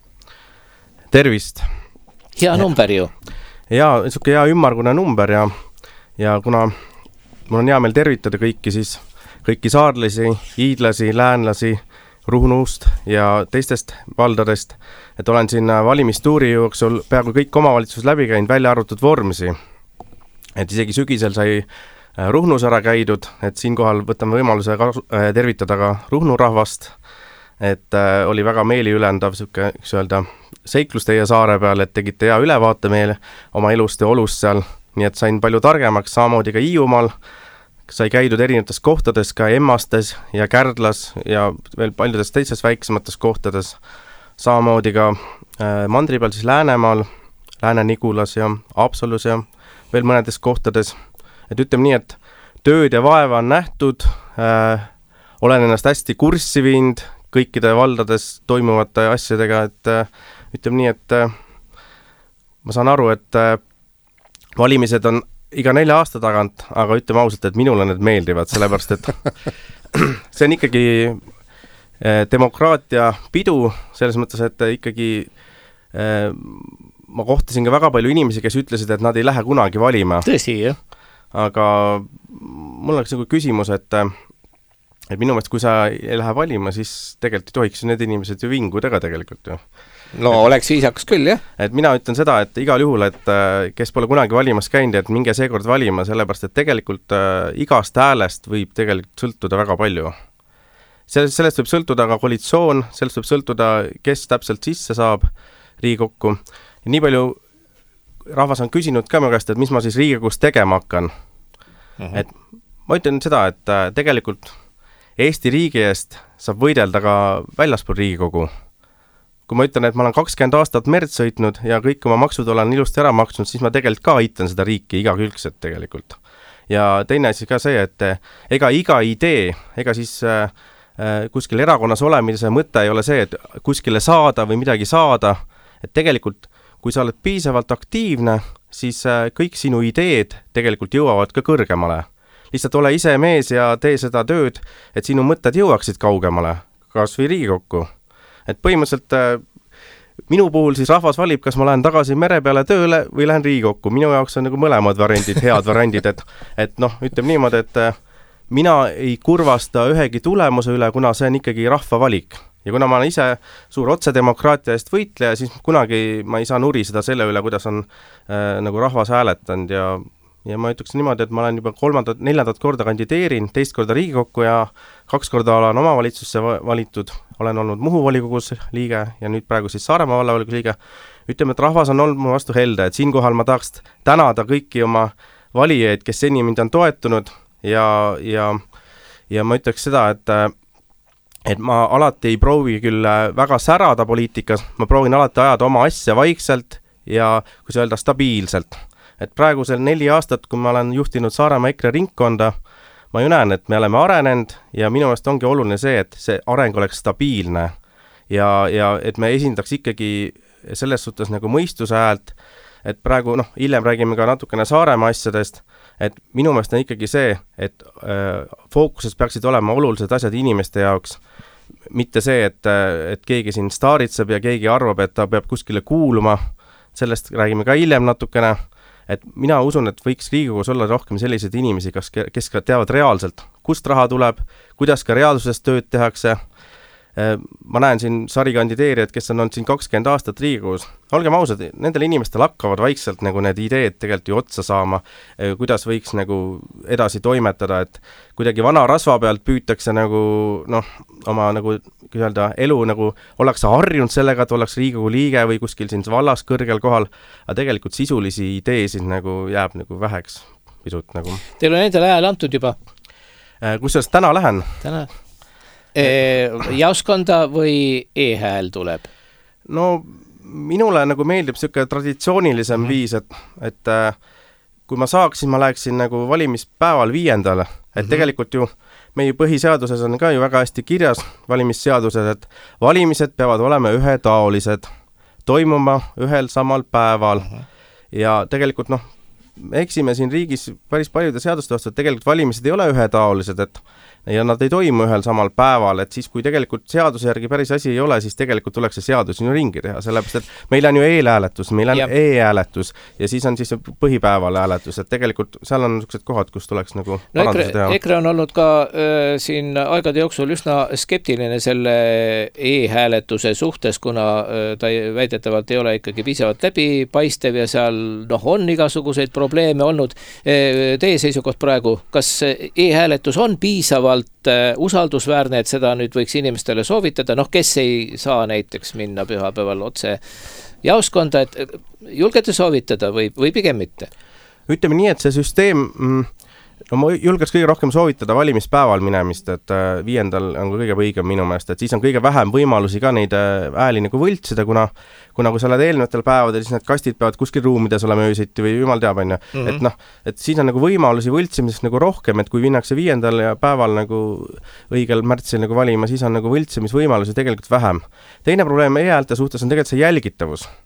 Tervist! Hea number ju. Jaa, niisugune hea ümmargune number ja kuna mul on hea meel tervitada kõiki saarlasi, hiidlasi, läänlasi, Ruhnust ja teistest valdadest, et olen siin valimistuuri jooksul peaaegu kõik omavalitsus läbi käinud, välja arvutud Vormsi. Et isegi sügisel sai Ruhnus ära käidud, et siinkohal võtame võimaluse tervitada ka Ruhnu rahvast, et oli väga meeliülendav seiklus teie saare peal, et tegite hea ülevaate meile oma elust ja olust seal, nii et sain palju targemaks, samamoodi ka Hiiumaal, sai käidud erinevates kohtades, ka Emmastes ja Kärdlas ja veel paljudes teistes väiksemates kohtades, samamoodi ka mandri peal siis Läänemaal, Lääne-Nigulas ja Haapsalus ja veel mõnedes kohtades. Et ütleme nii, et tööd ja vaeva on nähtud, olen ennast hästi kurssi viinud kõikide valdades toimuvate asjadega, et ütleme nii, et ma saan aru, et valimised on iga 4 aasta tagant, aga ütleme ausalt, et minule need meeldivad, sellepärast, et see on ikkagi demokraatia pidu, selles mõttes, et ikkagi ma kohtasin ka väga palju inimesi, kes ütlesid, et nad ei lähe kunagi valima. Tõsi, jah. aga mul oleks nagu küsimus, et minu meelest, kui sa ei lähe valima, siis tegelikult ei tohiks need inimesed ju vinguda ka tegelikult ju. No oleks viisakas küll, jah. Et mina ütlen seda, et igal juhul, et kes pole kunagi valimas käinud, et minge seekord valima, sellepärast et tegelikult igast häälest võib tegelikult sõltuda väga palju. Sellest võib sõltuda ka koalitsioon, sellest võib sõltuda, kes täpselt sisse saab Riigikokku. Ja nii palju rahvas on küsinud ka minu käest, et mis ma siis Riigikogus tegema hakkan. Et ma ütlen seda, et tegelikult Eesti riigi eest saab võidelda ka väljaspool Riigikogu. Kui ma ütlen, et ma olen 20 aastat merd sõitnud ja kõik oma maksud olen ilusti ära maksnud, siis ma tegelikult ka aitan seda riiki igakülgselt tegelikult. Ja teine asi ka see, et ega iga idee, ega siis kuskil erakonnas olemise mõte ei ole see, et kuskile saada või midagi saada, et tegelikult kui sa oled piisavalt aktiivne, siis kõik sinu ideed tegelikult jõuavad ka kõrgemale. Lihtsalt ole ise mees ja tee seda tööd, et sinu mõtted jõuaksid kaugemale, kas või Riigikokku. Et põhimõtteliselt minu puhul siis rahvas valib, kas ma lähen tagasi mere peale tööle või lähen Riigikokku. Minu jaoks on nagu mõlemad variandid, head variandid, et noh, ütleme niimoodi, et mina ei kurvasta ühegi tulemuse üle, kuna see on ikkagi rahva valik. Ja kuna ma olen ise suur otsedemokraatia eest võitleja, siis kunagi ma ei saa nuriseda selle üle, kuidas on nagu rahvas hääletanud ja ma ütleks niimoodi, et ma olen juba 3.-4. korda kandideerin, 2 korda Riigikokku ja 2 korda olen omavalitsusse valitud, olen olnud Muhu volikogus liige ja nüüd praegu siis Saaremaa vallavolikogu liige. Ütleme, et rahvas on olnud mu vastu helde, et siinkohal ma tahaks tänada kõiki oma valijaid, kes seni mind on toetunud ja ma ütleks seda, et ma alati ei proovi küll väga särada poliitikas, ma proovin alati ajada oma asja vaikselt ja kui see öelda stabiilselt. Et praegusel 4 aastat, kui ma olen juhtinud Saaremaa EKRE ringkonda, ma ju näen, et me oleme arenenud ja minu meelest ongi oluline see, et see areng oleks stabiilne ja et me esindaks ikkagi selles suhtes nagu mõistuse häält, et praegu, hiljem räägime ka natukene Saaremaa asjadest, et minu meelest on ikkagi see, et fookuses peaksid olema olulised asjad inimeste jaoks, mitte see, et keegi siin staaritseb ja keegi arvab, et ta peab kuskile kuuluma, sellest räägime ka hiljem natukene, et mina usun, et võiks Riigikogus olla rohkem selliseid inimesi, kes ka teavad reaalselt, kust raha tuleb, kuidas ka reaalsuses tööd tehakse. Ma näen siin sarikandideerijad, kes on olnud siin 20 aastat Riigikogus. Olgem ausad, nendel inimestel hakkavad vaikselt nagu need ideed tegelikult ju otsa saama, kuidas võiks nagu edasi toimetada, et kuidagi vana rasva pealt püütakse nagu, oma nagu elu nagu ollakse harjunud sellega, et ollakse Riigikogu liige või kuskil siin vallas kõrgel kohal, aga tegelikult sisulisi ideesid nagu jääb nagu väheks pisut nagu. Teil on endale hääl antud juba? Kusjuures täna lähen? Täna? Jaoskonda või e-hääl tuleb? No minule nagu meeldib selline traditsioonilisem viis, et kui ma saaksin, ma läheksin nagu valimispäeval 5. Et tegelikult ju meie põhiseaduses on ka ju väga hästi kirjas valimisseaduses, et valimised peavad olema ühetaolised, toimuma ühel samal päeval ja tegelikult me eksime siin riigis päris paljude seaduste vastu, et tegelikult valimised ei ole ühetaolised, ja nad ei toimu ühel samal päeval, et siis kui tegelikult seaduse järgi päris asi ei ole, siis tegelikult tuleks see seadus ringi teha, sellepärast, et meil on ju e-hääletus, meil on e-hääletus ja siis on siis põhipäeval hääletus, et tegelikult seal on niisugused kohad, kus tuleks nagu paranduse teha. EKRE on olnud ka siin aegade jooksul üsna skeptiline selle e-hääletuse suhtes, kuna ta väidetavalt ei ole ikkagi piisavalt läbipaistev ja seal on igasuguseid probleeme olnud. Teie seisukoht praegu, kas e-hääletus on piisavalt usaldusväärne, et seda nüüd võiks inimestele soovitada, kes ei saa näiteks minna pühapäeval otse jaoskonda, et julgete soovitada või pigem mitte? Ütleme nii, et see süsteem, ma julgeks kõige rohkem soovitada valimispäeval minemist, et 5. on kõige õigem minu meelest, et siis on kõige vähem võimalusi ka neid hääli nagu võltsida, kuna kui sa oled eelnevatel päevadel, siis need kastid peavad kuskil ruumides olema öösiti või jumal teab, et siis on nagu võimalusi võltsimiseks nagu rohkem, et kui minnakse 5. päeval nagu õigel märtsil nagu valima, siis on nagu võltsimisvõimalusi tegelikult vähem. Teine probleem e-häälte suhtes on tegelikult see jälgitavus,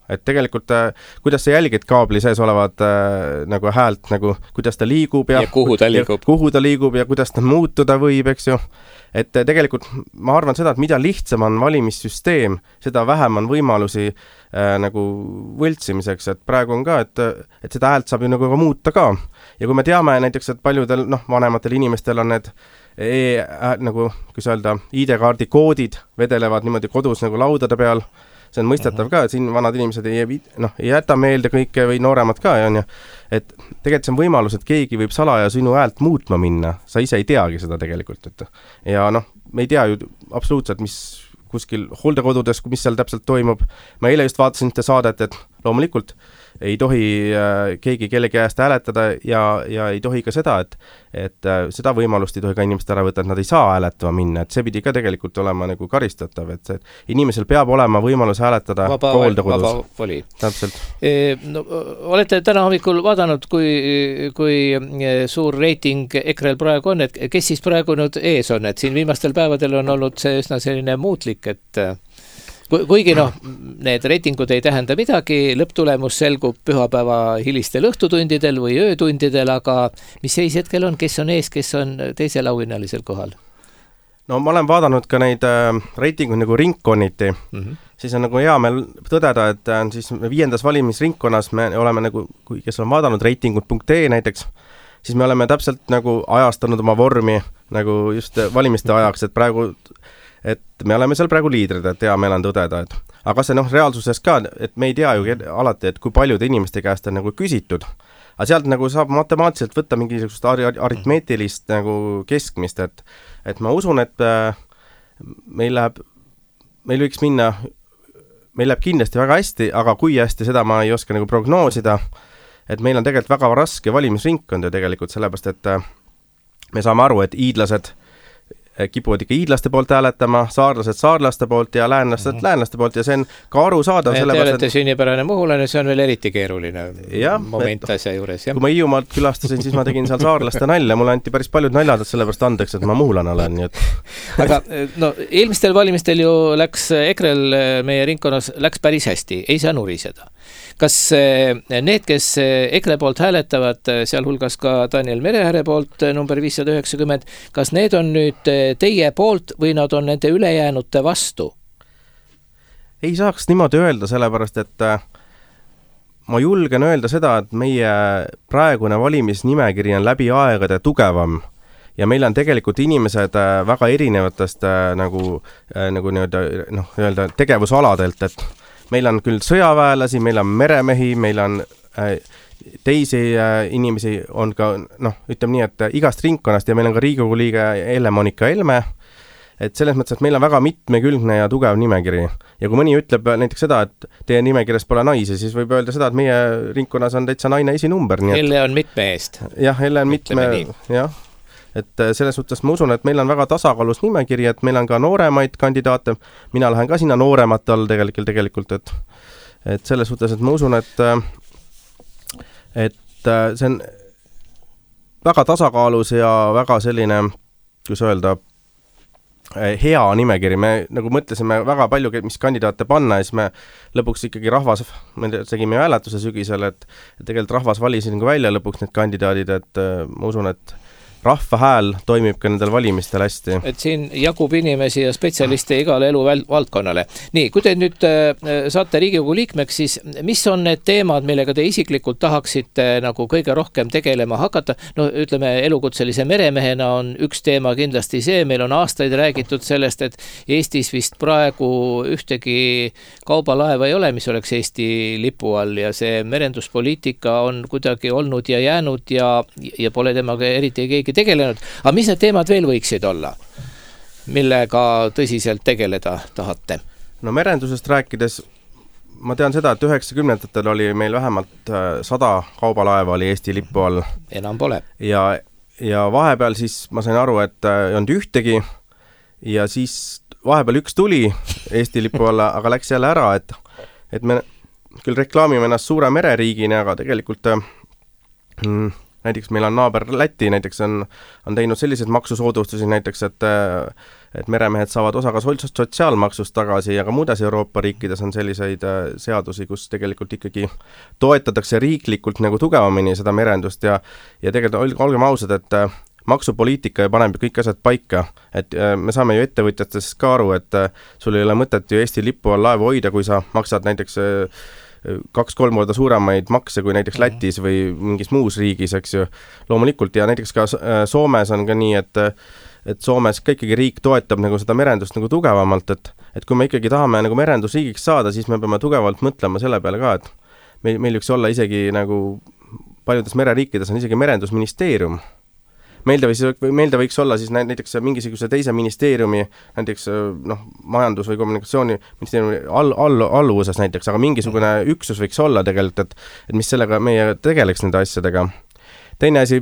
et tegelikult kuidas sa jälgid kaabli sees olevat nagu häält, nagu kuidas ta liigub ja kuhu ta liigub ja kuidas ta muutuda võib, eks ju. Et tegelikult ma arvan seda, et mida lihtsam on valimissüsteem, seda vähem on võimalusi nagu võltsimiseks, et praegu on ka, et seda häält saab ju nagu ka muuta ka. Ja kui me teame näiteks, et paljudel vanematel inimestel on need nagu, kus öelda, ID-kaardi koodid vedelevad niimoodi kodus nagu laudade peal, see on mõistetav ka, et siin vanad inimesed ei jäta meelde kõike või nooremad ka, on ju. Et tegelikult see on võimalus, et keegi võib salaja sinu häält muutma minna, sa ise ei teagi seda tegelikult, et ja me ei tea ju absoluutselt, mis kuskil hooldekodudes, mis seal täpselt toimub. Ma eile just vaatasin seda saadet, et loomulikult ei tohi keegi kellegi käest hääletada ja ei tohi ka seda, et seda võimalust ei tohi ka inimest ära võtta, et nad ei saa hääletama minna, et see pidi ka tegelikult olema nagu karistatav, et inimesel peab olema võimalus hääletada hooldekodus. Vaba voli. Täpselt. No, olete täna hommikul vaadanud, kui suur reiting EKRE-l praegu on, et kes siis praegu nüüd ees on, et siin viimastel päevadel on olnud see üsna selline muutlik, et kuigi need reitingud ei tähenda midagi, lõpptulemus selgub pühapäeva hilistel õhtutundidel või öötundidel, aga mis seis hetkel on, kes on ees, kes on teisel auhinnalisel kohal? No ma olen vaadanud ka neid reitinguid nagu ringkonniti, siis on nagu hea meel tõdeda, et siis 5. valimisringkonnas me oleme nagu, kes on vaadanud reitingud.ee näiteks, siis me oleme täpselt nagu ajastanud oma vormi nagu just valimiste ajaks, et praegu et me oleme seal praegu liidrid, et hea meel on tõdeda, et aga see reaalsuses ka, et me ei tea ju alati, et kui paljude inimeste käest on nagu küsitud, aga sealt nagu saab matemaatiliselt võtta mingisugust aritmeetilist nagu keskmist, et ma usun, et meil läheb kindlasti väga hästi, aga kui hästi, seda ma ei oska nagu prognoosida, et meil on tegelikult väga raske valimisringkond ja tegelikult sellepärast, et me saame aru, et iidlased kipuvad ikka iidlaste poolt hääletama, saarlased saarlaste poolt ja läänlaste poolt ja see on ka aru saada. Te olete sünnipärane muhulane, see on veel eriti keeruline moment asja juures. Kui ma Hiiumaalt külastasin, siis ma tegin seal saarlaste nalja, mulle anti päris paljud naljad, et sellepärast andeks, et ma muhulane olen. Nii et... Aga eelmistel valimistel ju läks EKRE-l meie ringkonnas läks päris hästi, ei saa nuriseda. Kas need, kes EKRE poolt hääletavad, sealhulgas ka Daniel Merehäre poolt number 590, kas need on nüüd teie poolt või nad on nende ülejäänute vastu? Ei saaks niimoodi öelda, sellepärast, et ma julgen öelda seda, et meie praegune valimisnimekiri on läbi aegade tugevam ja meil on tegelikult inimesed väga erinevatest nagu öelda tegevusaladelt, et meil on küll sõjaväelasi, meil on meremehi, meil on teisi inimesi on ka, ütleme nii, et igast ringkonnast ja meil on ka Riigikogu liige Elle-Monika Helme, et selles mõttes, et meil on väga mitmekülgne ja tugev nimekiri. Ja kui mõni ütleb näiteks seda, et teie nimekirjas pole naisi, siis võib öelda seda, et meie ringkonnas on täitsa naine esinumber. Elle on mitme eest. Jah, Elle on mitme, jah. Et selles suhtes ma usun, et meil on väga tasakaalus nimekiri, et meil on ka nooremaid kandidaate, mina lähen ka sinna nooremat all tegelikult, et selles suhtes, et ma usun, et see on väga tasakaalus ja väga selline, kus öelda, hea nimekiri. Me nagu mõtlesime väga palju, mis kandidaate panna ja siis me lõpuks ikkagi me tegime hääletuse sügisel, et tegelikult rahvas valisin välja lõpuks need kandidaadid, et ma usun, et rahva hääl toimib ka nendel valimistel hästi. Et siin jagub inimesi ja spetsialiste igale elu valdkonnale. Nii, kui te nüüd saate Riigikogu liikmeks, siis mis on need teemad, millega te isiklikult tahaksite nagu kõige rohkem tegelema hakata? No ütleme, elukutselise meremehena on üks teema kindlasti see, meil on aastaid räägitud sellest, et Eestis vist praegu ühtegi kaubalaeva ei ole, mis oleks Eesti lipu all ja see merenduspoliitika on kuidagi olnud ja jäänud ja pole temaga eriti keegi tegelenud. Aga mis need teemad veel võiksid olla, millega tõsiselt tegeleda tahate? No merendusest rääkides, ma tean seda, et 90-ndatel oli meil vähemalt 100 kaubalaeva oli Eesti lipu all. Enam pole. Ja vahepeal siis ma sain aru, et ei olnud ühtegi ja siis vahepeal üks tuli Eesti lipu alla, aga läks jälle ära, et me küll reklaamime ennast suure mereriigina, aga tegelikult näiteks meil on naaber Läti, näiteks on teinud sellised maksusoodustusi näiteks, et meremehed saavad osa ka sotsiaalmaksust tagasi ja ka muudes Euroopa riikides on selliseid seadusi, kus tegelikult ikkagi toetatakse riiklikult nagu tugevamini seda merendust ja tegelikult olgem ausad, et maksupoliitika ja paneb kõik asjad paika, et me saame ju ettevõtjatest ka aru, et sul ei ole mõtet ju Eesti lipu all laevu hoida, kui sa maksad näiteks 2-3 korda suuremaid makse kui näiteks Lätis või mingis muus riigis, eks ju, loomulikult ja näiteks ka Soomes on ka nii, et Soomes ka ikkagi riik toetab nagu seda merendust nagu tugevamalt, et kui me ikkagi tahame nagu merendusriigiks saada, siis me peame tugevalt mõtlema selle peale ka, et meil võiks olla isegi nagu paljudes mereriikides on isegi merendusministeerium. Meil ta võiks olla siis näiteks mingisuguse teise ministeeriumi, näiteks majandus- või kommunikatsiooniministeeriumi alluvuses näiteks, aga mingisugune üksus võiks olla tegelikult, et mis sellega meie tegeleks nende asjadega. Teine asi,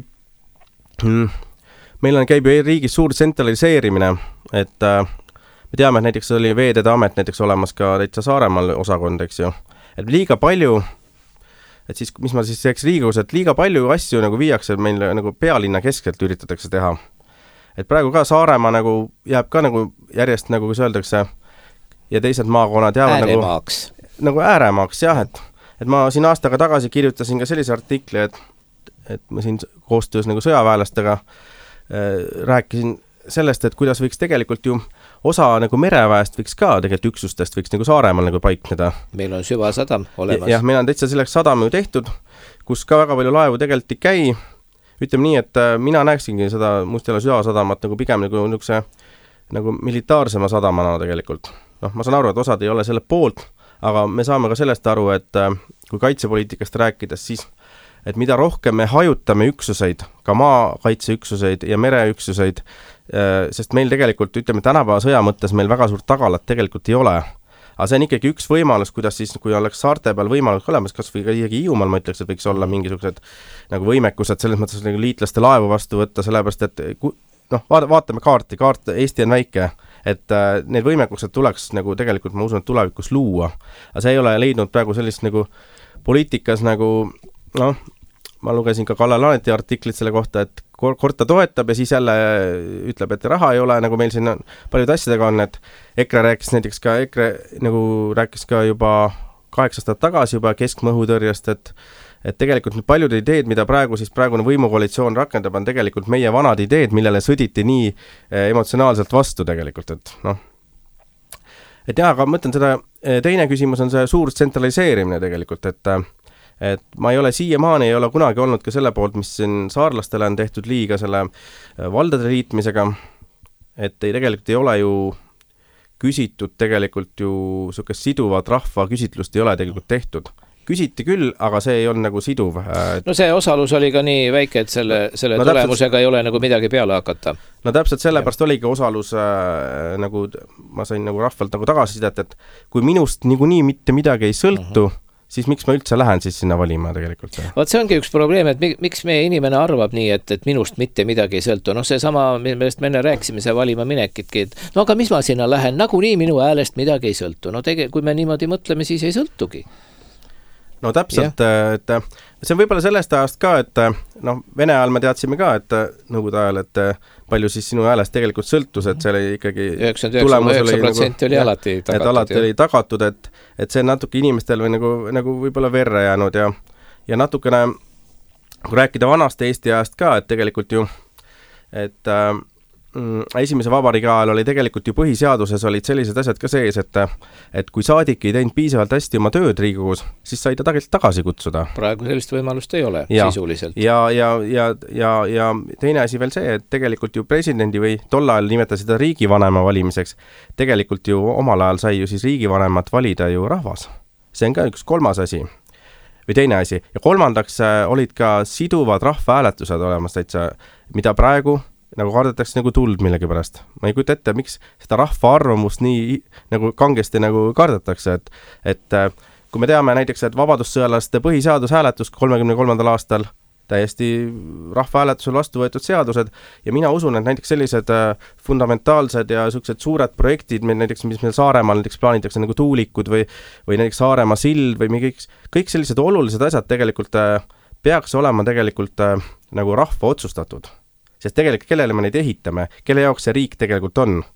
meil käib ju riigis suur tsentraliseerimine, et me teame, et näiteks oli Veeteede Amet näiteks olemas ka täitsa Saaremaal osakond, eks ju. Et liiga palju, et siis, mis ma siis teeks Riigikogus, et liiga palju asju nagu viiakse meil nagu pealinna keskelt üritatakse teha. Et praegu ka Saaremaa nagu jääb ka nagu järjest nagu, kus öeldakse, ja teised maakonnad jäävad nagu ääremaaks, jah, et ma siin aastaga tagasi kirjutasin ka sellise artikli, et ma siin koostöös nagu sõjaväelastega rääkisin sellest, et kuidas võiks tegelikult ju osa nagu mereväest võiks ka tegelikult üksustest võiks nagu Saaremaal nagu paikneda. Meil on süvasadam olemas. Jah, meil on täitsa selleks sadam ju tehtud, kus ka väga palju laevu tegelikult ei käi. Ütleme nii, et mina näeksingi seda Mustjala süvasadamat nagu pigem nagu niisuguse nagu militaarsema sadamana tegelikult. Ma saan aru, et osad ei ole selle poolt, aga me saame ka sellest aru, et kui kaitsepoliitikast rääkides, siis et mida rohkem me hajutame üksuseid, ka maakaitseüksuseid ja mereüksuseid, sest meil tegelikult, ütleme, tänapäeva sõja mõttes meil väga suurt tagalat tegelikult ei ole. Aga see on ikkagi üks võimalus, kuidas siis, kui oleks saarte peal võimalus olemas, kas või isegi Hiiumaal ma ütleks, et võiks olla mingisugused nagu võimekused selles mõttes nagu liitlaste laevu vastu võtta, sellepärast et vaatame kaart Eesti on väike, et need võimekused tuleks nagu tegelikult, ma usun, et tulevikus luua. Aga see ei ole leidnud praegu sellist nagu poliitikas nagu ma lugesin ka Kalle Laaneti artiklit selle kohta, et kord ta toetab ja siis jälle ütleb, et raha ei ole, nagu meil siin paljud asjadega on, et EKRE rääkis ka juba 8 aastat tagasi juba keskmõhutõrjest, et tegelikult nüüd paljud ideed, mida praegune võimukoalitsioon rakendab, on tegelikult meie vanad ideed, millele sõditi nii emotsionaalselt vastu tegelikult, et jah, aga mõtlen seda, teine küsimus on see suur tsentraliseerimine tegelikult, et ma ei ole siiamaani ei ole kunagi olnud ka selle poolt, mis siin saarlastele on tehtud liiga selle valdade liitmisega, et tegelikult ei ole ju küsitud tegelikult ju sellist siduvat rahva küsitlust ei ole tegelikult tehtud. Küsiti küll, aga see ei olnud nagu siduv. No see osalus oli ka nii väike, et selle tulemusega ei ole nagu midagi peale hakata. No täpselt sellepärast oligi osalus, nagu ma sain nagu rahvalt nagu tagasisidet, et kui minust niikuinii mitte midagi ei sõltu, siis miks ma üldse lähen siis sinna valima tegelikult? Vaat see ongi üks probleem, et miks meie inimene arvab nii, et minust mitte midagi ei sõltu. See sama, millest me enne rääkisime, see valima minekitki, et aga mis ma sinna lähen, nagunii minu häälest midagi ei sõltu. Kui me niimoodi mõtleme, siis ei sõltugi. No täpselt, et see on võib-olla sellest ajast ka, et Vene ajal me teadsime ka, et nõukogude ajal, et palju siis sinu häälest tegelikult sõltus, et see oli ikkagi 99% oli alati tagatud. Et alati oli tagatud, et see natuke inimestel või nagu võib-olla verre jäänud ja natukene, kui rääkida vanast Eesti ajast ka, et tegelikult ju, et esimese vabariigi ajal oli tegelikult ju põhiseaduses olid sellised asjad ka sees, et kui saadik ei teinud piisavalt hästi oma tööd Riigikogus, siis sai ta tegelikult tagasi kutsuda. Praegu sellist võimalust ei ole sisuliselt. Ja teine asi veel see, et tegelikult ju presidendi või tol ajal nimetasid seda riigivanema valimiseks, tegelikult ju omal ajal sai ju siis riigivanemat valida ju rahvas. See on ka üks kolmas asi või teine asi. Ja kolmandaks olid ka siduvad rahvahääletused olemas täitsa, mida praegu nagu kardetakse nagu tuld millegi pärast. Ma ei kujuta ette, miks seda rahva arvamust nii nagu kangesti nagu kardetakse, et kui me teame näiteks, et vabadussõjalaste põhiseadushääletus 33. aastal täiesti rahvahääletusel vastu võetud seadused ja mina usun, et näiteks sellised fundamentaalsed ja sellised suured projektid, näiteks, mis meil Saaremaal näiteks plaanitakse nagu tuulikud või näiteks Saaremaa sild või kõik sellised olulised asjad tegelikult peaks olema tegelikult nagu rahva otsustatud. Sest tegelikult kellele me neid ehitame, kelle jaoks see riik tegelikult on.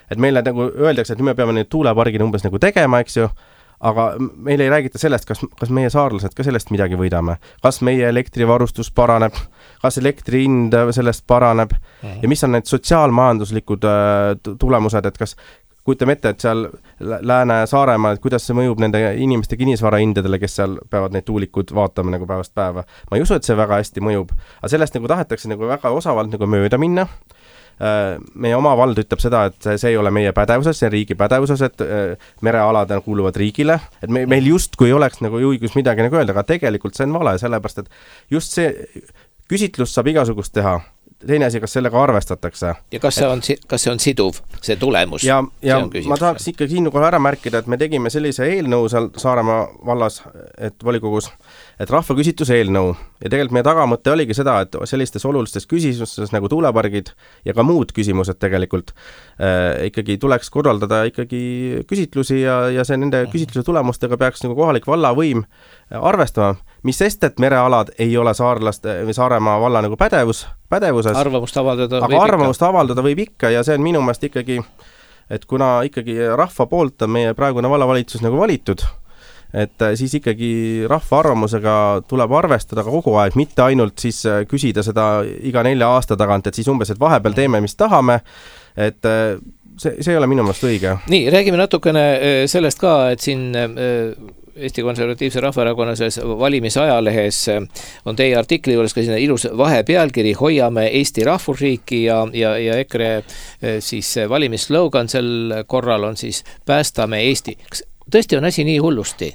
et meile nagu öeldakse, et me peame neid tuulepargid umbes nagu tegema, eks ju, aga meil ei räägita sellest, kas meie saarlased ka sellest midagi võidame, kas meie elektrivarustus paraneb, kas elektri hind sellest paraneb ja mis on need sotsiaalmajanduslikud tulemused, et kas kujutame ette, et seal Lääne-Saaremaa, et kuidas see mõjub nende inimeste kinnisvarahindadele, kes seal peavad neid tuulikud vaatama nagu päevast päeva. Ma ei usu, et see väga hästi mõjub, aga sellest nagu tahetakse nagu väga osavalt nagu mööda minna. Meie oma vald ütleb seda, et see ei ole meie pädevuses, see on riigi pädevuses, et merealad kuuluvad riigile, et meil justkui ei oleks nagu õigus midagi nagu öelda, aga tegelikult see on vale, sellepärast, et just see küsitlus saab igasugust teha. Teine asi, kas sellega arvestatakse. Ja kas see on siduv, see tulemus? Ja ma tahaks ikka siin kohe ära märkida, et me tegime sellise eelnõu seal Saaremaa vallas, et volikogus, et rahvaküsitluse eelnõu. Ja tegelikult meie tagamõte oligi seda, et sellistes olulistes küsimustes nagu tuulepargid ja ka muud küsimused tegelikult ikkagi tuleks korraldada ikkagi küsitlusi ja see nende küsitluse tulemustega peaks nagu kohalik vallavõim arvestama. Mis sest, et merealad ei ole Saaremaa valla nagu pädevuses. Arvamust avaldada aga arvamust avaldada võib ikka ja see on minu meelest ikkagi, et kuna ikkagi rahva poolt on meie praegune vallavalitsus nagu valitud, et siis ikkagi rahva arvamusega tuleb arvestada ka kogu aeg, mitte ainult siis küsida seda iga 4 aasta tagant, et siis umbes, et vahepeal teeme, mis tahame, et see ei ole minu meelest õige. Nii, räägime natukene sellest ka, et siin Eesti Konservatiivse Rahvaerakonna selles valimisajalehes on teie artikli juures ka sinna ilus vahepealkiri Hoiame Eesti rahvusriiki ja EKRE siis valimissloogan sel korral on siis Päästame Eesti. Kas tõesti on asi nii hullusti?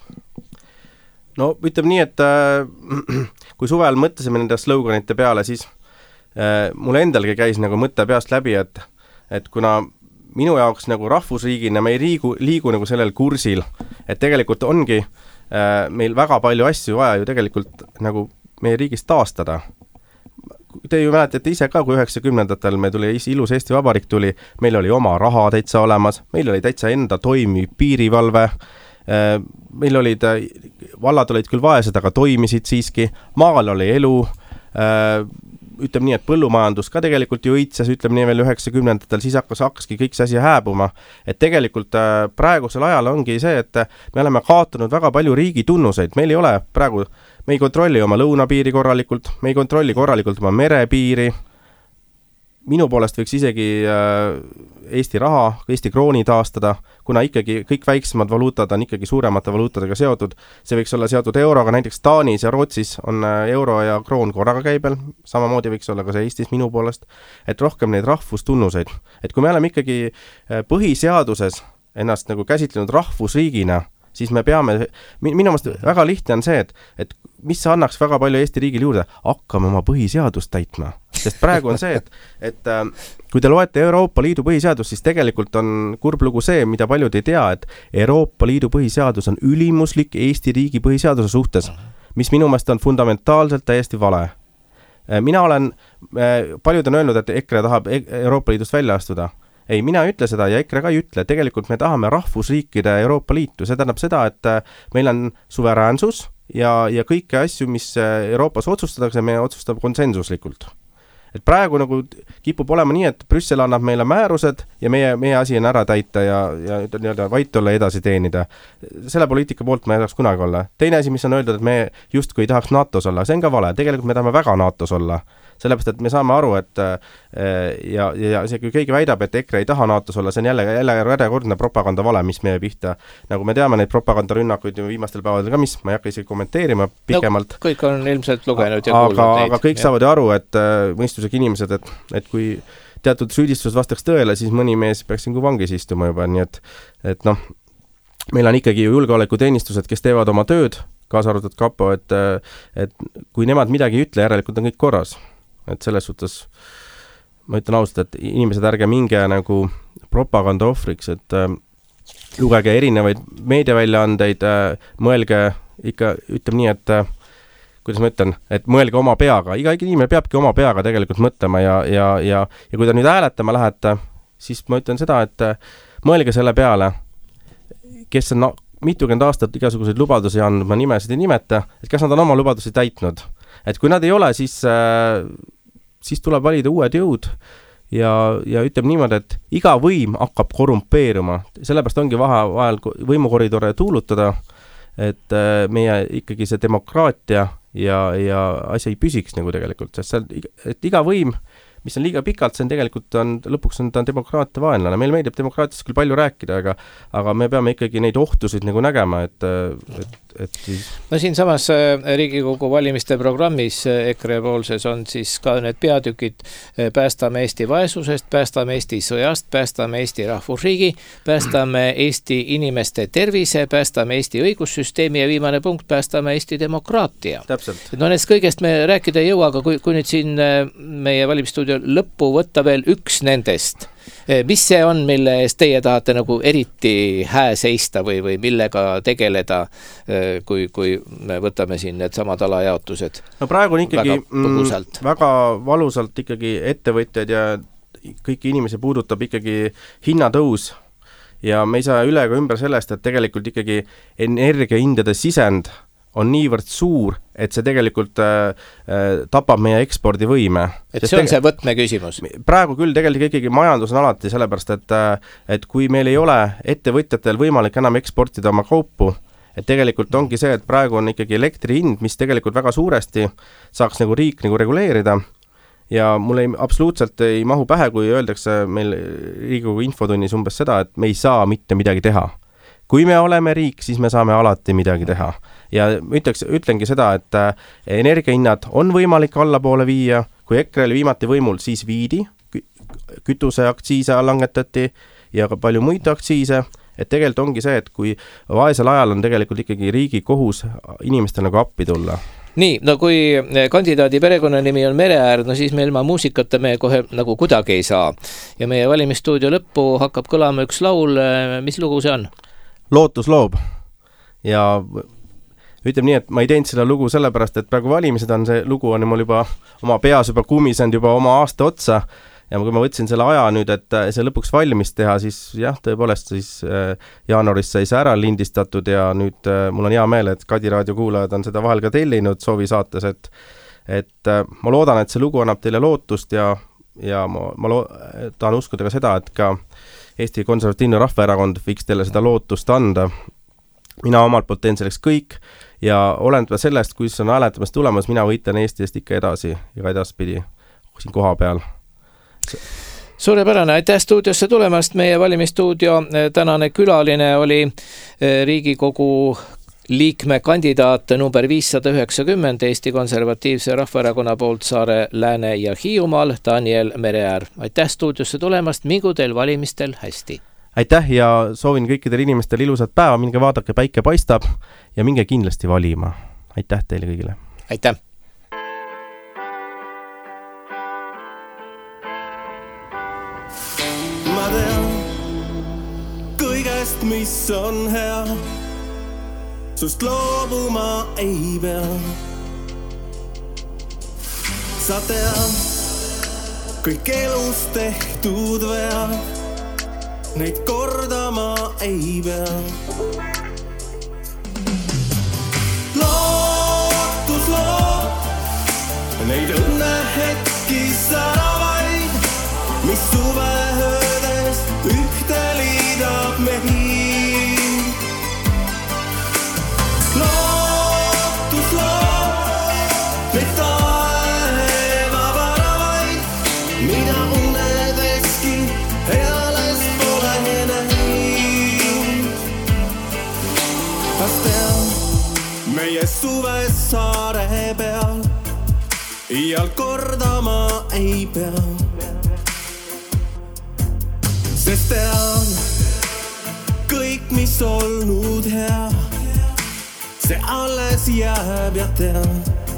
No ütleme nii, et kui suvel mõtlesime nende sloganite peale, siis mul endalgi käis nagu mõtte peast läbi, et kuna minu jaoks nagu rahvusriigina me ei liigu nagu sellel kursil, et tegelikult ongi meil väga palju asju vaja ju tegelikult nagu meie riigist taastada. Te ju mäletate ise ka, kui 90-ndatel me tuli ilus Eesti Vabariik tuli, meil oli oma raha täitsa olemas, meil oli täitsa enda toimiv piirivalve, meil olid, vallad olid küll vaesed, aga toimisid siiski, maal oli elu, ütleme nii, et põllumajandus ka tegelikult ju õitses, ütleme nii veel 90-ndatel, siis hakkaski kõik see asi hääbuma. Et tegelikult praegusel ajal ongi see, et me oleme kaotanud väga palju riigi tunnuseid. Meil ei ole praegu, me ei kontrolli oma lõunapiiri korralikult, me ei kontrolli korralikult oma merepiiri. Minu poolest võiks isegi Eesti raha, Eesti krooni taastada, kuna ikkagi kõik väiksemad valuutad on ikkagi suuremate valuutadega seotud. See võiks olla seotud euroga, näiteks Taanis ja Rootsis on euro ja kroon korraga käibel, samamoodi võiks olla ka see Eestis minu poolest, et rohkem neid rahvustunnuseid. Et kui me oleme ikkagi põhiseaduses ennast nagu käsitlenud rahvusriigina, siis me peame, minu meelest väga lihtne on see, et mis annaks väga palju Eesti riigil juurde, hakkame oma põhiseadust täitma. Sest praegu on see, et kui te loete Euroopa Liidu põhiseadust, siis tegelikult on kurb lugu see, mida paljud ei tea, et Euroopa Liidu põhiseadus on ülimuslik Eesti riigi põhiseaduse suhtes, mis minu meelest on fundamentaalselt täiesti vale. Paljud on öelnud, et EKRE tahab Euroopa Liidust välja astuda. Ei, mina ei ütle seda ja EKRE ka ei ütle. Tegelikult me tahame rahvusriikide Euroopa Liitu. See tähendab seda, et meil on suveräänsus ja kõiki asju, mis Euroopas otsustatakse, me otsustab konsensuslikult. Et praegu nagu kipub olema nii, et Brüssel annab meile määrused ja meie asi on ära täita ja vait olla edasi teenida. Selle poliitika poolt me ei tahaks kunagi olla. Teine asi, mis on öeldud, et me justkui ei tahaks NATOs olla, see on ka vale. Tegelikult me tahame väga NATOs olla. Sellepärast, et me saame aru, et ja see, kui keegi väidab, et EKRE ei taha NATOs olla, see on jälle järjekordne propaganda vale, mis meie pihta. Nagu me teame neid propagandarünnakuid viimastel päevadel ka, mis ma ei hakka isegi kommenteerima pikemalt. No, kõik on ilmselt lugenud ja kuulnud neid. Aga kõik saavad ju aru, et mõistusega inimesed, et kui teatud süüdistus vastaks tõele, siis mõni mees peaks nagu vangis istuma juba, nii et noh, meil on ikkagi ju julgeolekuteenistused, kes teevad oma tööd, kaasa arvatud kapo, et kui nemad midagi ei ütle, järelikult on kõik korras. Et selles suhtes ma ütlen ausalt, et inimesed ärge minge nagu propaganda ohvriks, et lugege erinevaid meediaväljaandeid, mõelge ikka, ütleme nii, et kuidas ma ütlen, et mõelge oma peaga, iga inimene peabki oma peaga tegelikult mõtlema ja kui te nüüd hääletama lähete, siis ma ütlen seda, et mõelge selle peale, kes on mitukümmend aastat igasuguseid lubadusi andnud, ma nimesid ei nimeta, et kas nad on oma lubadusi täitnud. Et kui nad ei ole, siis tuleb valida uued jõud ja ütleb niimoodi, et iga võim hakkab korrumpeeruma, sellepärast ongi vahel võimukoridore tuulutada, et meie ikkagi see demokraatia ja asi ei püsiks nagu tegelikult, sest et iga võim, mis on liiga pikalt, see on tegelikult lõpuks on ta demokraatia vaenlane. Meil meeldib demokraatiast küll palju rääkida, aga me peame ikkagi neid ohtusid nagu nägema, et siis... No siin samas Riigikogu valimiste programmis EKRE poolses on siis ka need peatükid päästame Eesti vaesusest, päästame Eesti sõjast, päästame Eesti rahvusriigi, päästame Eesti inimeste tervise, päästame Eesti õigussüsteemi ja viimane punkt, päästame Eesti demokraatia. Täpselt. No nendest kõigest me rääkida ei jõua, aga kui nüüd siin meie valimisstuudio lõppu võtta veel üks nendest. Mis see on, mille eest teie tahate nagu eriti hää seista või millega tegeleda, kui me võtame siin need samad alajaotused? No praegu on ikkagi väga valusalt ikkagi ettevõtjad ja kõiki inimesi puudutab ikkagi hinnatõus ja me ei saa üle ega ümber sellest, et tegelikult ikkagi energiahindade sisend on niivõrd suur, et see tegelikult tapab meie ekspordivõime. Et see on see võtme küsimus? Praegu küll tegelikult ikkagi majandus on alati sellepärast, et kui meil ei ole ettevõtjatel võimalik enam eksportida oma kaupu, et tegelikult ongi see, et praegu on ikkagi elektri hind, mis tegelikult väga suuresti saaks nagu riik nagu reguleerida ja mulle absoluutselt ei mahu pähe, kui öeldakse meil Riigikogu infotunnis umbes seda, et me ei saa mitte midagi teha. Kui me oleme riik, siis me saame alati midagi teha. Ja ütlengi seda, et energiahinnad on võimalik allapoole viia, kui EKRE oli viimati võimul, siis viidi, kütuse aktsiise langetati ja ka palju muid aktsiise, et tegelikult ongi see, et kui vaesel ajal on tegelikult ikkagi riigi kohus inimestel nagu appi tulla. Nii, no kui kandidaadi perekonnanimi on Mereäär, no siis me ilma muusikata me kohe nagu kuidagi ei saa. Ja meie valimisstuudio lõppu hakkab kõlama üks laul, mis lugu see on? Lootus loob ja ütleb nii, et ma ei teinud seda lugu sellepärast, et praegu valimised on, see lugu on mul juba oma peas juba kumisenud juba oma aasta otsa ja kui ma võtsin selle aja nüüd, et see lõpuks valmis teha, siis jah, tõepoolest siis jaanuaris sai see ära lindistatud ja nüüd mul on hea meel, et Kadi raadio kuulajad on seda vahel ka tellinud soovi saates, et ma loodan, et see lugu annab teile lootust ja ma tahan uskuda ka seda, et ka Eesti Konservatiivne Rahvaerakond võiks teile seda lootust anda. Mina omalt poolt teen selleks kõik ja oleneb sellest, kui see on hääletamast tulemas, mina võitan Eesti eest ikka edasi ja ka edaspidi siin koha peal. Suurepärane, aitäh stuudiosse tulemast. Meie valimisstuudio tänane külaline oli Riigikogu liikme kandidaat number 590 Eesti Konservatiivse Rahvaerakonna poolt Saare, Lääne ja Hiiumaal, Daniel Mereäär. Aitäh stuudiosse tulemast, mingu teil valimistel hästi. Aitäh ja soovin kõikidel inimestel ilusat päeva, minge vaadake, päike paistab ja minge kindlasti valima. Aitäh teile kõigile. Aitäh. Ma tean kõigest, mis on hea, sust loobuma ei pea. Sa tead, kõik elus tehtud vead, neid kordama ei pea. Lootus loob, neid õnnehetki säravaid, mis suve höödes ühte liidab mehi. Lootus loob, neid taeva varavaid, mida unedeski eales pole näinud. Kas tean, meie suves saare peal iial kordama ei pea. Sest tean, kõik mis olnud hea, see alles jääb ja tean.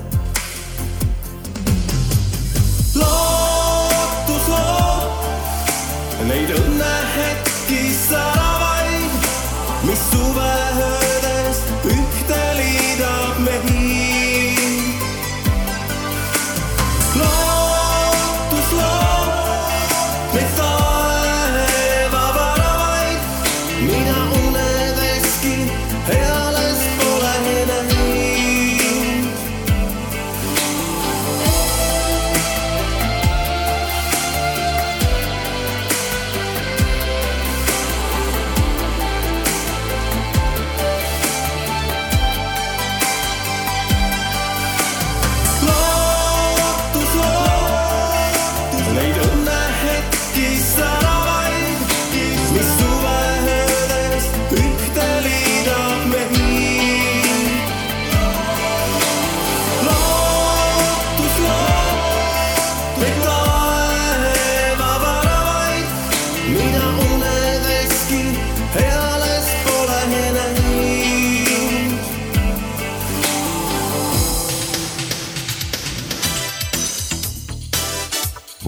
Lootus loob, neid õnnehetki säravaid, mis suve höödes ühte liidab mehi. Lootus loob, neid taeva varavaid, mida unedeski eales pole näinud.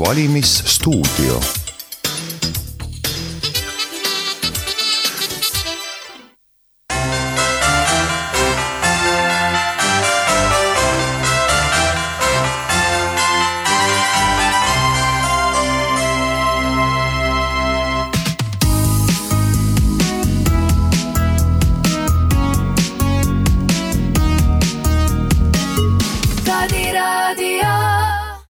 valimisstuudio.